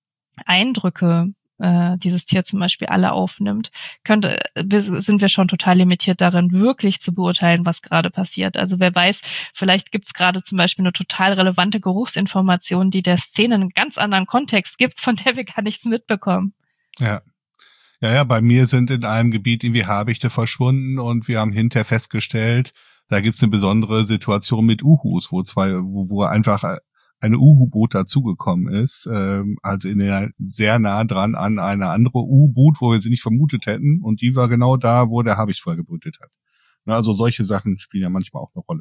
Eindrücke äh, dieses Tier zum Beispiel alle aufnimmt, könnte, sind wir schon total limitiert darin, wirklich zu beurteilen, was gerade passiert. Also wer weiß, vielleicht gibt es gerade zum Beispiel eine total relevante Geruchsinformation, die der Szene einen ganz anderen Kontext gibt, von der wir gar nichts mitbekommen. Ja. Ja, ja, bei mir sind in einem Gebiet irgendwie Habichte verschwunden und wir haben hinterher festgestellt, da gibt's eine besondere Situation mit Uhus, wo zwei, wo, wo einfach eine Uhu-Boot dazugekommen ist, ähm, also in der, sehr nah dran an eine andere U-Boot, wo wir sie nicht vermutet hätten, und die war genau da, wo der Habicht vorher gebrütet hat. Na, also solche Sachen spielen ja manchmal auch eine Rolle.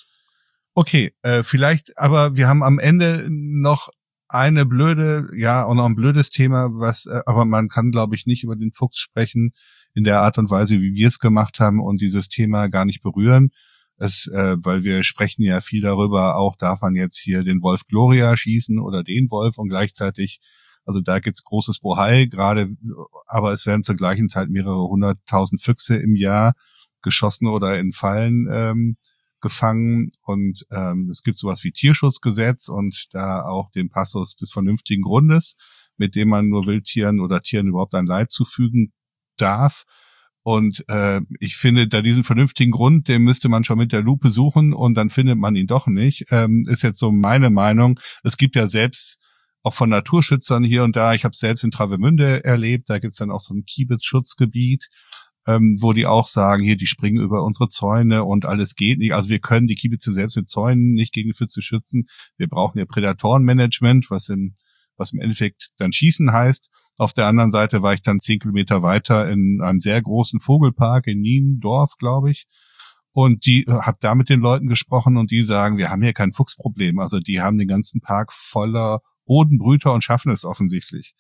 Okay, äh, vielleicht, aber wir haben am Ende noch eine blöde, ja, auch noch ein blödes Thema, was, äh, aber man kann, glaube ich, nicht über den Fuchs sprechen in der Art und Weise, wie wir es gemacht haben, und dieses Thema gar nicht berühren. Es, äh, weil wir sprechen ja viel darüber, auch darf man jetzt hier den Wolf Gloria schießen oder den Wolf, und gleichzeitig, also da gibt's großes Bohai gerade, aber es werden zur gleichen Zeit mehrere hunderttausend Füchse im Jahr geschossen oder in Fallen ähm, gefangen, und ähm, es gibt sowas wie Tierschutzgesetz und da auch den Passus des vernünftigen Grundes, mit dem man nur Wildtieren oder Tieren überhaupt ein Leid zufügen darf. Und äh, ich finde, da diesen vernünftigen Grund, den müsste man schon mit der Lupe suchen, und dann findet man ihn doch nicht. Ähm, ist jetzt so meine Meinung. Es gibt ja selbst auch von Naturschützern hier und da, ich habe es selbst in Travemünde erlebt, da gibt's dann auch so ein Kiebitz-Schutzgebiet, ähm, wo die auch sagen, hier, die springen über unsere Zäune und alles geht nicht. Also wir können die Kiebitze selbst mit Zäunen nicht gegen Füchse schützen. Wir brauchen ja Prädatorenmanagement, was in was im Endeffekt dann Schießen heißt. Auf der anderen Seite war ich dann zehn Kilometer weiter in einem sehr großen Vogelpark in Niendorf, glaube ich. Und die habe da mit den Leuten gesprochen, und die sagen, wir haben hier kein Fuchsproblem. Also die haben den ganzen Park voller Bodenbrüter und schaffen es offensichtlich.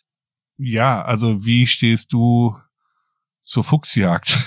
Ja, also wie stehst du zur Fuchsjagd?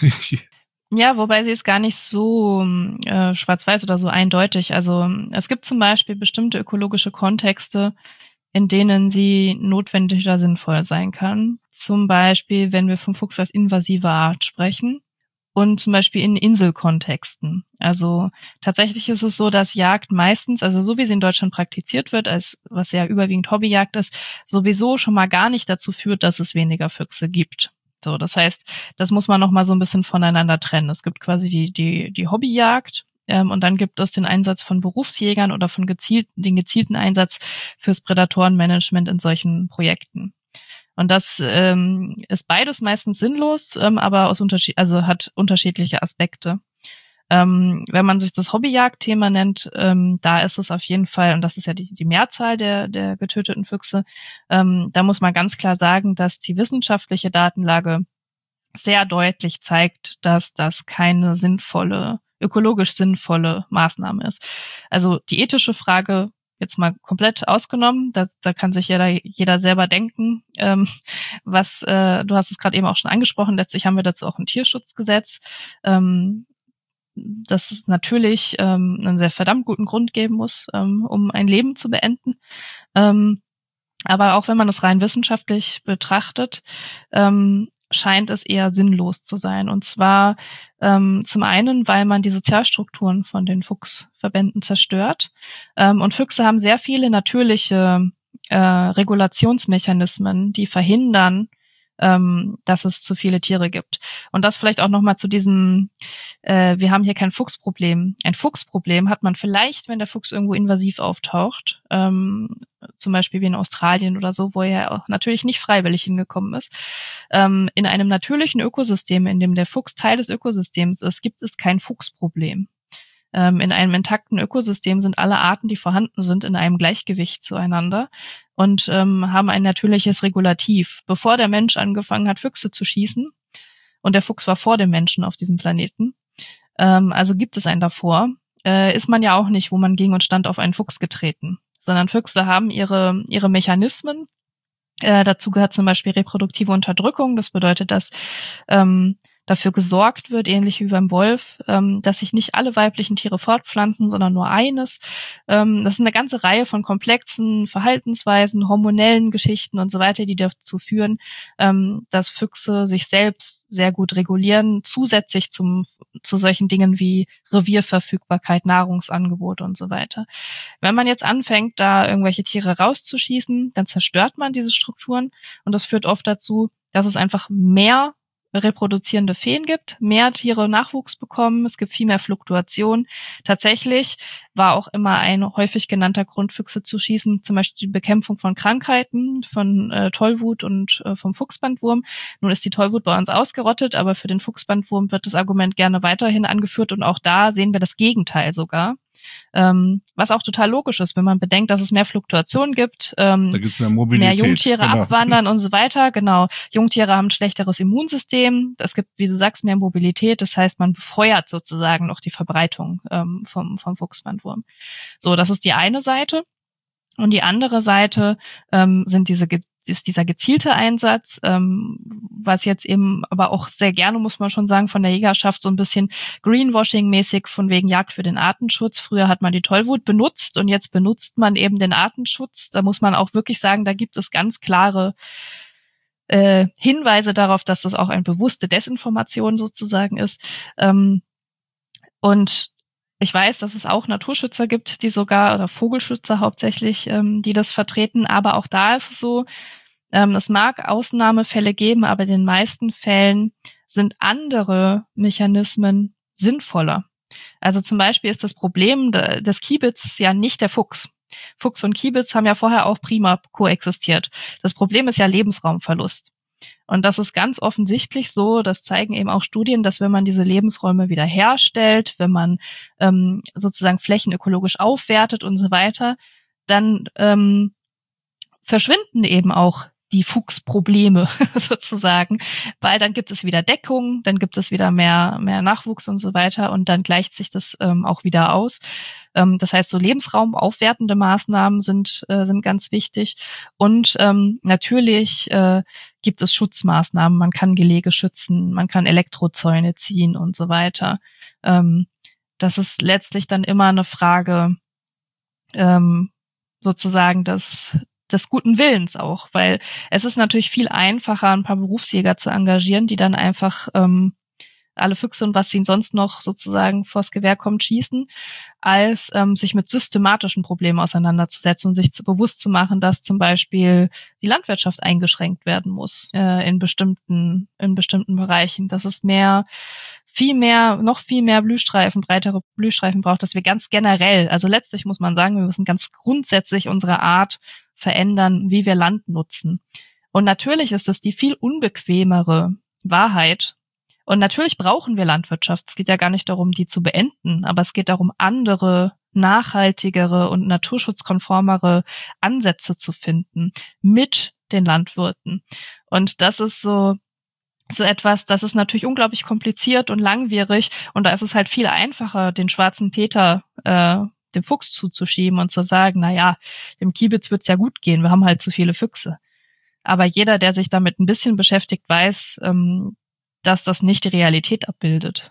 Ja, wobei sie ist gar nicht so äh, schwarz-weiß oder so eindeutig. Also es gibt zum Beispiel bestimmte ökologische Kontexte, in denen sie notwendig oder sinnvoll sein kann. Zum Beispiel, wenn wir vom Fuchs als invasive Art sprechen, und zum Beispiel in Inselkontexten. Also tatsächlich ist es so, dass Jagd meistens, also so wie sie in Deutschland praktiziert wird, als was ja überwiegend Hobbyjagd ist, sowieso schon mal gar nicht dazu führt, dass es weniger Füchse gibt. So, das heißt, das muss man noch mal so ein bisschen voneinander trennen. Es gibt quasi die die die Hobbyjagd. Ähm, und dann gibt es den Einsatz von Berufsjägern oder von gezielten, den gezielten Einsatz fürs Prädatorenmanagement in solchen Projekten. Und das ähm, ist beides meistens sinnlos, ähm, aber aus Unterschied, also hat unterschiedliche Aspekte. Ähm, wenn man sich das Hobbyjagdthema nennt, ähm, da ist es auf jeden Fall, und das ist ja die, die Mehrzahl der, der getöteten Füchse, ähm, da muss man ganz klar sagen, dass die wissenschaftliche Datenlage sehr deutlich zeigt, dass das keine sinnvolle, ökologisch sinnvolle Maßnahme ist. Also die ethische Frage jetzt mal komplett ausgenommen, da, da kann sich jeder, jeder selber denken, ähm, was, äh, du hast es gerade eben auch schon angesprochen, letztlich haben wir dazu auch ein Tierschutzgesetz, ähm, dass es natürlich ähm, einen sehr verdammt guten Grund geben muss, ähm, um ein Leben zu beenden. Ähm, aber auch wenn man es rein wissenschaftlich betrachtet, ähm, scheint es eher sinnlos zu sein. Und zwar ähm, zum einen, weil man die Sozialstrukturen von den Fuchsverbänden zerstört. Ähm, und Füchse haben sehr viele natürliche äh, Regulationsmechanismen, die verhindern, ähm, dass es zu viele Tiere gibt. Und das vielleicht auch nochmal zu diesem, äh, wir haben hier kein Fuchsproblem. Ein Fuchsproblem hat man vielleicht, wenn der Fuchs irgendwo invasiv auftaucht, ähm, zum Beispiel wie in Australien oder so, wo er auch natürlich nicht freiwillig hingekommen ist. Ähm, in einem natürlichen Ökosystem, in dem der Fuchs Teil des Ökosystems ist, gibt es kein Fuchsproblem. Ähm, in einem intakten Ökosystem sind alle Arten, die vorhanden sind, in einem Gleichgewicht zueinander und ähm, haben ein natürliches Regulativ. Bevor der Mensch angefangen hat, Füchse zu schießen, und der Fuchs war vor dem Menschen auf diesem Planeten, ähm, also gibt es einen davor, äh, ist man ja auch nicht, wo man ging und stand, auf einen Fuchs getreten, sondern Füchse haben ihre ihre Mechanismen. Äh, dazu gehört zum Beispiel reproduktive Unterdrückung. Das bedeutet, dass ähm, dafür gesorgt wird, ähnlich wie beim Wolf, ähm, dass sich nicht alle weiblichen Tiere fortpflanzen, sondern nur eines. Ähm, das ist eine ganze Reihe von komplexen Verhaltensweisen, hormonellen Geschichten und so weiter, die dazu führen, ähm, dass Füchse sich selbst sehr gut regulieren, zusätzlich zum zu solchen Dingen wie Revierverfügbarkeit, Nahrungsangebot und so weiter. Wenn man jetzt anfängt, da irgendwelche Tiere rauszuschießen, dann zerstört man diese Strukturen und das führt oft dazu, dass es einfach mehr reproduzierende Feen gibt, mehr Tiere Nachwuchs bekommen, es gibt viel mehr Fluktuation. Tatsächlich war auch immer ein häufig genannter Grund, Füchse zu schießen, zum Beispiel die Bekämpfung von Krankheiten, von äh, Tollwut und äh, vom Fuchsbandwurm. Nun ist die Tollwut bei uns ausgerottet, aber für den Fuchsbandwurm wird das Argument gerne weiterhin angeführt und auch da sehen wir das Gegenteil sogar. Ähm, was auch total logisch ist, wenn man bedenkt, dass es mehr Fluktuation gibt, ähm, da gibt's mehr Mobilität, mehr Jungtiere genau. abwandern und so weiter. Genau, Jungtiere haben ein schlechteres Immunsystem. Es gibt, wie du sagst, mehr Mobilität. Das heißt, man befeuert sozusagen noch die Verbreitung ähm, vom, vom Fuchsbandwurm. So, das ist die eine Seite. Und die andere Seite ähm, sind diese ist dieser gezielte Einsatz, ähm, was jetzt eben aber auch sehr gerne, muss man schon sagen, von der Jägerschaft so ein bisschen Greenwashing-mäßig von wegen Jagd für den Artenschutz. Früher hat man die Tollwut benutzt und jetzt benutzt man eben den Artenschutz. Da muss man auch wirklich sagen, da gibt es ganz klare äh, Hinweise darauf, dass das auch eine bewusste Desinformation sozusagen ist. Ähm, und ich weiß, dass es auch Naturschützer gibt, die sogar, oder Vogelschützer hauptsächlich, ähm, die das vertreten. Aber auch da ist es so, ähm, es mag Ausnahmefälle geben, aber in den meisten Fällen sind andere Mechanismen sinnvoller. Also zum Beispiel ist das Problem des Kiebitzes ja nicht der Fuchs. Fuchs und Kiebitz haben ja vorher auch prima koexistiert. Das Problem ist ja Lebensraumverlust. Und das ist ganz offensichtlich so, das zeigen eben auch Studien, dass wenn man diese Lebensräume wieder herstellt, wenn man ähm, sozusagen Flächen ökologisch aufwertet und so weiter, dann ähm, verschwinden eben auch die Fuchsprobleme sozusagen, weil dann gibt es wieder Deckung, dann gibt es wieder mehr mehr Nachwuchs und so weiter und dann gleicht sich das ähm, auch wieder aus. Ähm, das heißt, so lebensraumaufwertende Maßnahmen sind äh, sind ganz wichtig und ähm, natürlich äh, gibt es Schutzmaßnahmen. Man kann Gelege schützen, man kann Elektrozäune ziehen und so weiter. Ähm, das ist letztlich dann immer eine Frage ähm, sozusagen des des guten Willens auch, weil es ist natürlich viel einfacher, ein paar Berufsjäger zu engagieren, die dann einfach ähm, alle Füchse und was ihnen sonst noch sozusagen vors Gewehr kommt, schießen, als ähm, sich mit systematischen Problemen auseinanderzusetzen und sich zu, bewusst zu machen, dass zum Beispiel die Landwirtschaft eingeschränkt werden muss äh, in bestimmten in bestimmten Bereichen. Dass es mehr, viel mehr, noch viel mehr Blühstreifen, breitere Blühstreifen braucht, dass wir ganz generell, also letztlich muss man sagen, wir müssen ganz grundsätzlich unsere Art verändern, wie wir Land nutzen. Und natürlich ist es die viel unbequemere Wahrheit. Und natürlich brauchen wir Landwirtschaft. Es geht ja gar nicht darum, die zu beenden, aber es geht darum, andere, nachhaltigere und naturschutzkonformere Ansätze zu finden mit den Landwirten. Und das ist so so etwas, das ist natürlich unglaublich kompliziert und langwierig, und da ist es halt viel einfacher, den schwarzen Peter äh, dem Fuchs zuzuschieben und zu sagen, na ja, dem Kiebitz wird's ja gut gehen, wir haben halt zu viele Füchse. Aber jeder, der sich damit ein bisschen beschäftigt, weiß, ähm, dass das nicht die Realität abbildet.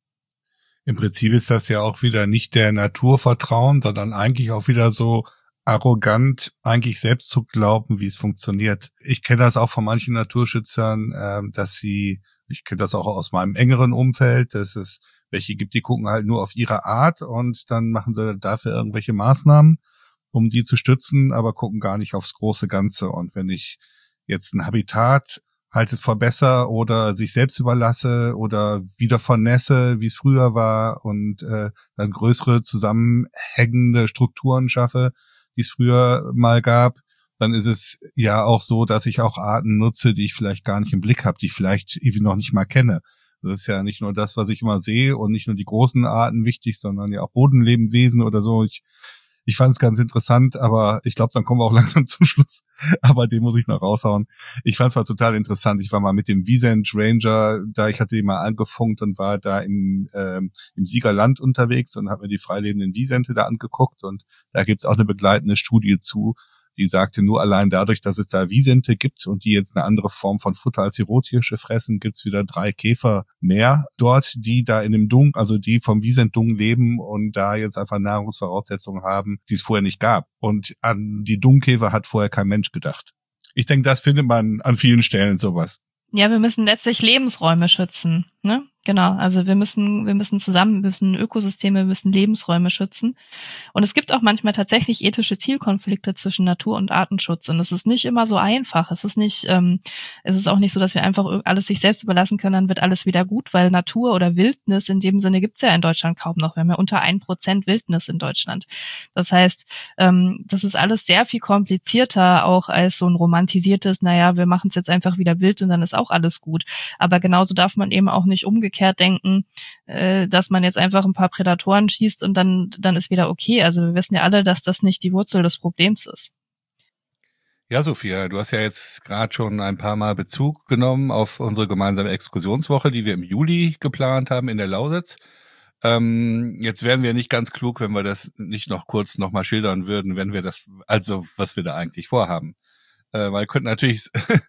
Im Prinzip ist das ja auch wieder nicht der Natur vertrauen, sondern eigentlich auch wieder so arrogant, eigentlich selbst zu glauben, wie es funktioniert. Ich kenne das auch von manchen Naturschützern, äh, dass sie, ich kenne das auch aus meinem engeren Umfeld, dass es welche gibt, die gucken halt nur auf ihre Art und dann machen sie dafür irgendwelche Maßnahmen, um die zu stützen, aber gucken gar nicht aufs große Ganze. Und wenn ich jetzt ein Habitat halt verbessere oder sich selbst überlasse oder wieder vernässe, wie es früher war, und äh, dann größere zusammenhängende Strukturen schaffe, die es früher mal gab, dann ist es ja auch so, dass ich auch Arten nutze, die ich vielleicht gar nicht im Blick habe, die ich vielleicht irgendwie noch nicht mal kenne. Das ist ja nicht nur das, was ich immer sehe, und nicht nur die großen Arten wichtig, sondern ja auch Bodenlebewesen oder so. Ich Ich fand es ganz interessant, aber ich glaube, dann kommen wir auch langsam zum Schluss. Aber den muss ich noch raushauen. Ich fand es mal total interessant. Ich war mal mit dem Wiesent Ranger da, ich hatte ihn mal angefunkt und war da im, ähm, im Siegerland unterwegs und habe mir die freilebenden Wiesente da angeguckt. Und da gibt's auch eine begleitende Studie zu, die sagte, nur allein dadurch, dass es da Wiesente gibt und die jetzt eine andere Form von Futter als die Rothirsche fressen, gibt's wieder drei Käfer mehr dort, die da in dem Dung, also die vom Wiesentdung leben und da jetzt einfach Nahrungsvoraussetzungen haben, die es vorher nicht gab. Und an die Dungkäfer hat vorher kein Mensch gedacht. Ich denke, das findet man an vielen Stellen sowas. Ja, wir müssen letztlich Lebensräume schützen, ne? Genau, also wir müssen wir müssen zusammen, wir müssen Ökosysteme, wir müssen Lebensräume schützen. Und es gibt auch manchmal tatsächlich ethische Zielkonflikte zwischen Natur- und Artenschutz. Und es ist nicht immer so einfach. Es ist nicht, ähm, es ist auch nicht so, dass wir einfach alles sich selbst überlassen können, dann wird alles wieder gut, weil Natur oder Wildnis in dem Sinne gibt's ja in Deutschland kaum noch. Wir haben ja unter ein Prozent Wildnis in Deutschland. Das heißt, ähm, das ist alles sehr viel komplizierter auch als so ein romantisiertes, naja, wir machen es jetzt einfach wieder wild und dann ist auch alles gut. Aber genauso darf man eben auch nicht umgekehrt denken, äh, dass man jetzt einfach ein paar Prädatoren schießt und dann dann ist wieder okay. Also wir wissen ja alle, dass das nicht die Wurzel des Problems ist. Ja, Sophia, du hast ja jetzt gerade schon ein paar Mal Bezug genommen auf unsere gemeinsame Exkursionswoche, die wir im Juli geplant haben in der Lausitz. Ähm, jetzt wären wir nicht ganz klug, wenn wir das nicht noch kurz nochmal schildern würden, wenn wir das, also was wir da eigentlich vorhaben. Äh, weil könnte natürlich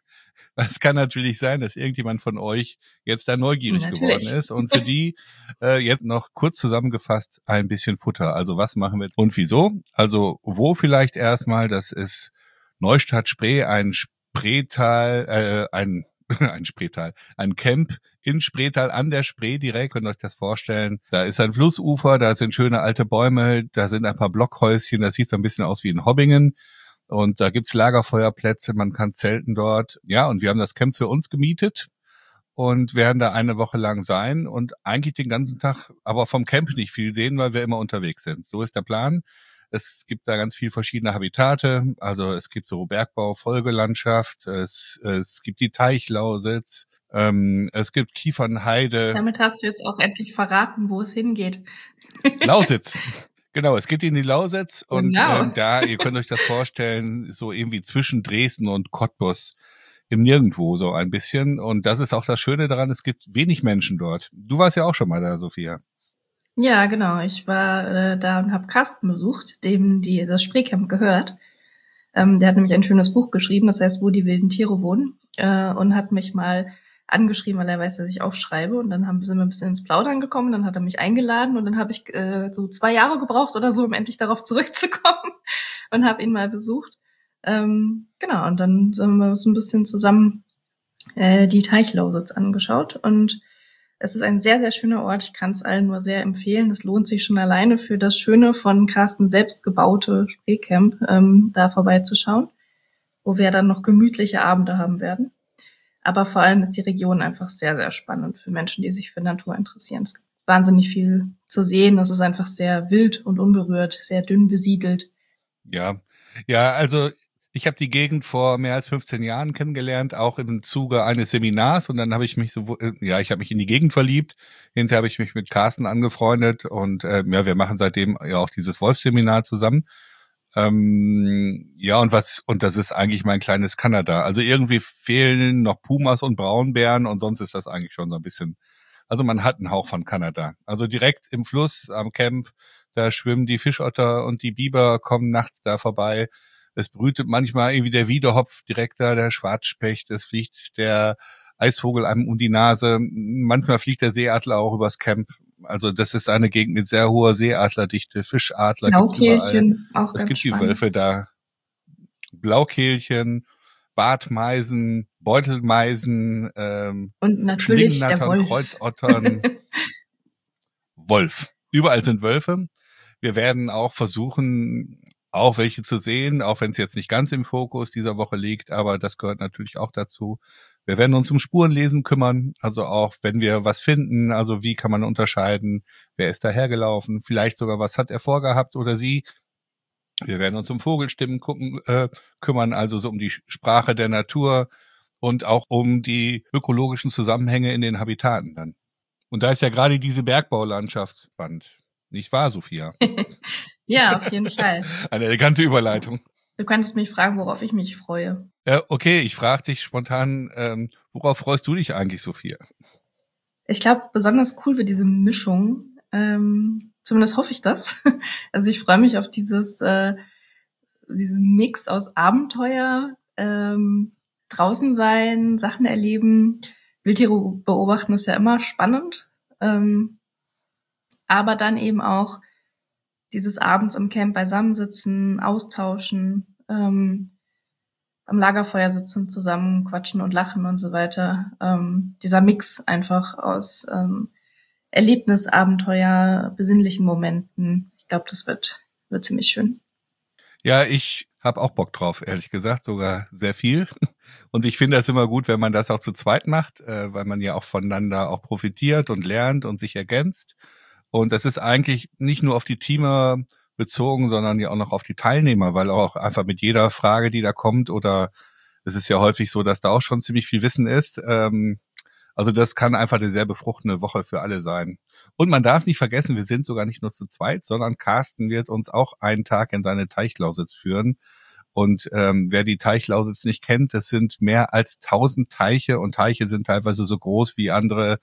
Es kann natürlich sein, dass irgendjemand von euch jetzt da neugierig natürlich geworden ist und für die äh, jetzt noch kurz zusammengefasst ein bisschen Futter. Also was machen wir und wieso? Also wo vielleicht erstmal, das ist Neustadt-Spree, ein Spreetal, äh, ein ein Spreetal, ein Camp in Spreetal an der Spree direkt, könnt ihr euch das vorstellen. Da ist ein Flussufer, da sind schöne alte Bäume, da sind ein paar Blockhäuschen, das sieht so ein bisschen aus wie in Hobbingen. Und da gibt's Lagerfeuerplätze, man kann zelten dort. Ja, und wir haben das Camp für uns gemietet und werden da eine Woche lang sein und eigentlich den ganzen Tag, aber vom Camp nicht viel sehen, weil wir immer unterwegs sind. So ist der Plan. Es gibt da ganz viel verschiedene Habitate. Also es gibt so Bergbau, Folgelandschaft, es, es gibt die Teichlausitz, ähm, es gibt Kiefernheide. Damit hast du jetzt auch endlich verraten, wo es hingeht. Lausitz. Genau, es geht in die Lausitz und Genau. ähm, da, ihr könnt euch das vorstellen, so irgendwie zwischen Dresden und Cottbus im Nirgendwo so ein bisschen. Und das ist auch das Schöne daran, es gibt wenig Menschen dort. Du warst ja auch schon mal da, Sophia. Ja, genau. Ich war äh, da und habe Carsten besucht, dem die das Spreecamp gehört. Ähm, der hat nämlich ein schönes Buch geschrieben, das heißt, wo die wilden Tiere wohnen, äh, und hat mich mal angeschrieben, weil er weiß, dass ich auch schreibe. Und dann haben, sind wir ein bisschen ins Plaudern gekommen. Dann hat er mich eingeladen und dann habe ich äh, so zwei Jahre gebraucht oder so, um endlich darauf zurückzukommen und habe ihn mal besucht. Ähm, genau, und dann sind wir so ein bisschen zusammen äh, die Teichlausitz angeschaut. Und es ist ein sehr, sehr schöner Ort. Ich kann es allen nur sehr empfehlen. Es lohnt sich schon alleine für das Schöne von Carsten selbst gebaute Spreecamp ähm, da vorbeizuschauen, wo wir dann noch gemütliche Abende haben werden. Aber vor allem ist die Region einfach sehr, sehr spannend für Menschen, die sich für Natur interessieren. Es gibt wahnsinnig viel zu sehen. Es ist einfach sehr wild und unberührt, sehr dünn besiedelt. Ja, ja, also Ich habe die Gegend vor mehr als fünfzehn Jahren kennengelernt, auch im Zuge eines Seminars. Und dann habe ich mich so, ja, ich habe mich in die Gegend verliebt. Hinterher habe ich mich mit Carsten angefreundet und äh, ja, wir machen seitdem ja auch dieses Wolfsseminar zusammen. Ähm, ja, und was, und das ist eigentlich mein kleines Kanada. Also irgendwie fehlen noch Pumas und Braunbären und sonst ist das eigentlich schon so ein bisschen, also man hat einen Hauch von Kanada. Also direkt im Fluss am Camp, da schwimmen die Fischotter und die Biber kommen nachts da vorbei. Es brütet manchmal irgendwie der Wiedehopf direkt da, der Schwarzspecht, es fliegt der Eisvogel einem um die Nase. Manchmal fliegt der Seeadler auch übers Camp. Also das ist eine Gegend mit sehr hoher Seeadlerdichte, Fischadler gibt's überall. Blaukehlchen, auch Es ganz gibt die spannend. Wölfe da, Blaukehlchen, Bartmeisen, Beutelmeisen, ähm, Und natürlich der Schlingennattern, Wolf. Kreuzottern, Wolf. Überall sind Wölfe. Wir werden auch versuchen, auch welche zu sehen, auch wenn es jetzt nicht ganz im Fokus dieser Woche liegt, aber das gehört natürlich auch dazu. Wir werden uns um Spurenlesen kümmern, also auch wenn wir was finden, also wie kann man unterscheiden, wer ist dahergelaufen, vielleicht sogar was hat er vorgehabt oder sie. Wir werden uns um Vogelstimmen gucken, äh, kümmern, also so um die Sprache der Natur und auch um die ökologischen Zusammenhänge in den Habitaten dann. Und da ist ja gerade diese Bergbaulandschaft spannend. Nicht wahr, Sophia? Ja, auf jeden Fall. Eine elegante Überleitung. Du könntest mich fragen, worauf ich mich freue. Ja, okay, ich frage dich spontan, ähm, worauf freust du dich eigentlich, Sophia? Ich glaube, besonders cool wird diese Mischung. Ähm, zumindest hoffe ich das. Also ich freue mich auf dieses äh, diesen Mix aus Abenteuer, ähm, draußen sein, Sachen erleben. Wildtiere beobachten ist ja immer spannend. Ähm, aber dann eben auch dieses abends im Camp beisammensitzen, austauschen, ähm, am Lagerfeuer sitzen, zusammen quatschen und lachen und so weiter. Ähm, dieser Mix einfach aus ähm, Erlebnis, Abenteuer, besinnlichen Momenten. Ich glaube, das wird wird ziemlich schön. Ja, ich habe auch Bock drauf, ehrlich gesagt, sogar sehr viel. Und ich finde das immer gut, wenn man das auch zu zweit macht, äh, weil man ja auch voneinander auch profitiert und lernt und sich ergänzt. Und das ist eigentlich nicht nur auf die Teamer bezogen, sondern ja auch noch auf die Teilnehmer, weil auch einfach mit jeder Frage, die da kommt, oder es ist ja häufig so, dass da auch schon ziemlich viel Wissen ist. Ähm, also das kann einfach eine sehr befruchtende Woche für alle sein. Und man darf nicht vergessen, wir sind sogar nicht nur zu zweit, sondern Carsten wird uns auch einen Tag in seine Teichlausitz führen. Und ähm, wer die Teichlausitz nicht kennt, das sind mehr als tausend Teiche und Teiche sind teilweise so groß wie andere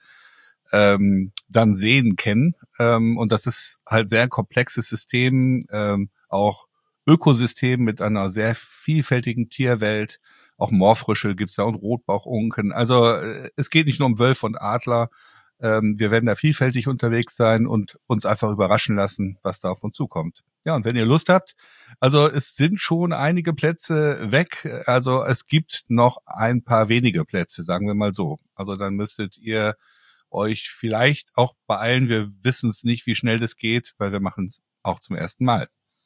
ähm, dann Seen kennen. Ähm, und das ist halt sehr komplexes System, ähm, auch Ökosystem mit einer sehr vielfältigen Tierwelt. Auch Moorfrösche gibt's da und Rotbauchunken. Also äh, es geht nicht nur um Wölfe und Adler. Ähm, wir werden da vielfältig unterwegs sein und uns einfach überraschen lassen, was da auf uns zukommt. Ja, und wenn ihr Lust habt, also es sind schon einige Plätze weg. Also es gibt noch ein paar wenige Plätze, sagen wir mal so. Also dann müsstet ihr euch vielleicht auch beeilen. Wir wissen es nicht, wie schnell das geht, weil wir machen es auch zum ersten Mal.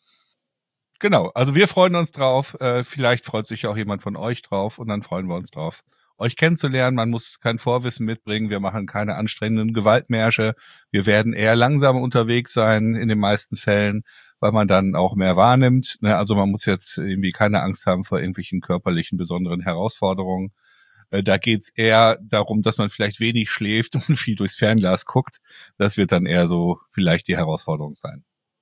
Genau, also wir freuen uns drauf. Äh, vielleicht freut sich auch jemand von euch drauf und dann freuen wir uns drauf, euch kennenzulernen. Man muss kein Vorwissen mitbringen. Wir machen keine anstrengenden Gewaltmärsche. Wir werden eher langsam unterwegs sein in den meisten Fällen, weil man dann auch mehr wahrnimmt. Also man muss jetzt irgendwie keine Angst haben vor irgendwelchen körperlichen besonderen Herausforderungen. Da geht's eher darum, dass man vielleicht wenig schläft und viel durchs Fernglas guckt. Das wird dann eher so vielleicht die Herausforderung sein.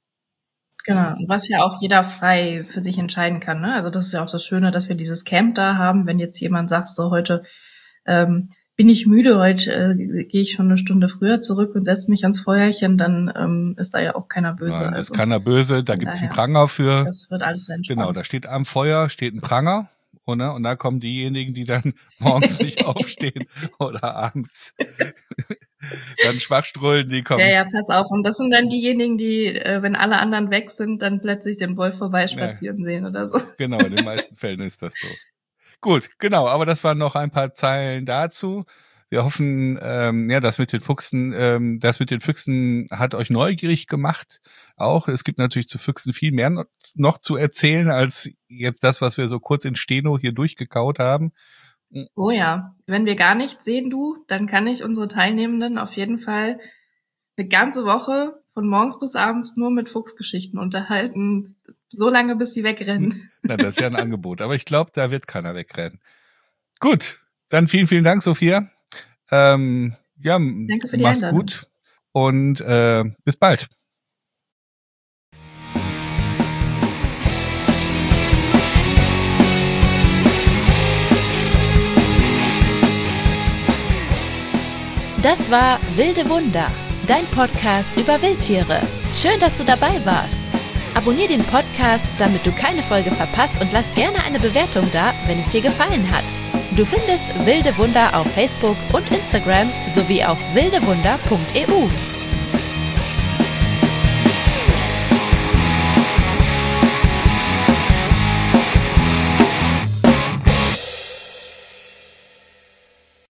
Genau, was ja auch jeder frei für sich entscheiden kann. Ne? Also das ist ja auch das Schöne, dass wir dieses Camp da haben. Wenn jetzt jemand sagt, so heute ähm, bin ich müde, heute äh, gehe ich schon eine Stunde früher zurück und setze mich ans Feuerchen, dann ähm, ist da ja auch keiner böse. Nein, also, ist keiner böse, da gibt's einen Pranger für. Das wird alles entspannt. Genau, da steht am Feuer, steht ein Pranger. Und, ne, und da kommen diejenigen, die dann morgens nicht aufstehen oder abends dann schwachströhlen, die kommen. Ja, ja, pass auf. Und das sind dann diejenigen, die, äh, wenn alle anderen weg sind, dann plötzlich den Wolf vorbeispazieren ja. sehen oder so. Genau, in den meisten Fällen ist das so. Gut, genau, aber das waren noch ein paar Zeilen dazu. Wir hoffen, ähm, ja, das mit den Füchsen, ähm, das mit den Füchsen hat euch neugierig gemacht. Auch es gibt natürlich zu Füchsen viel mehr noch, noch zu erzählen als jetzt das, was wir so kurz in Steno hier durchgekaut haben. Oh ja, wenn wir gar nichts sehen, du, dann kann ich unsere Teilnehmenden auf jeden Fall eine ganze Woche von morgens bis abends nur mit Fuchsgeschichten unterhalten. So lange, bis die wegrennen. Na, das ist ja ein Angebot. Aber ich glaube, da wird keiner wegrennen. Gut, dann vielen, vielen Dank, Sophia. Ähm, ja, Danke für die mach's Einladung. gut und äh, bis bald. Das war Wilde Wunder, dein Podcast über Wildtiere. Schön, dass du dabei warst. Abonnier den Podcast, damit du keine Folge verpasst und lass gerne eine Bewertung da, wenn es dir gefallen hat. Du findest Wilde Wunder auf Facebook und Instagram sowie auf wildewunder punkt e u.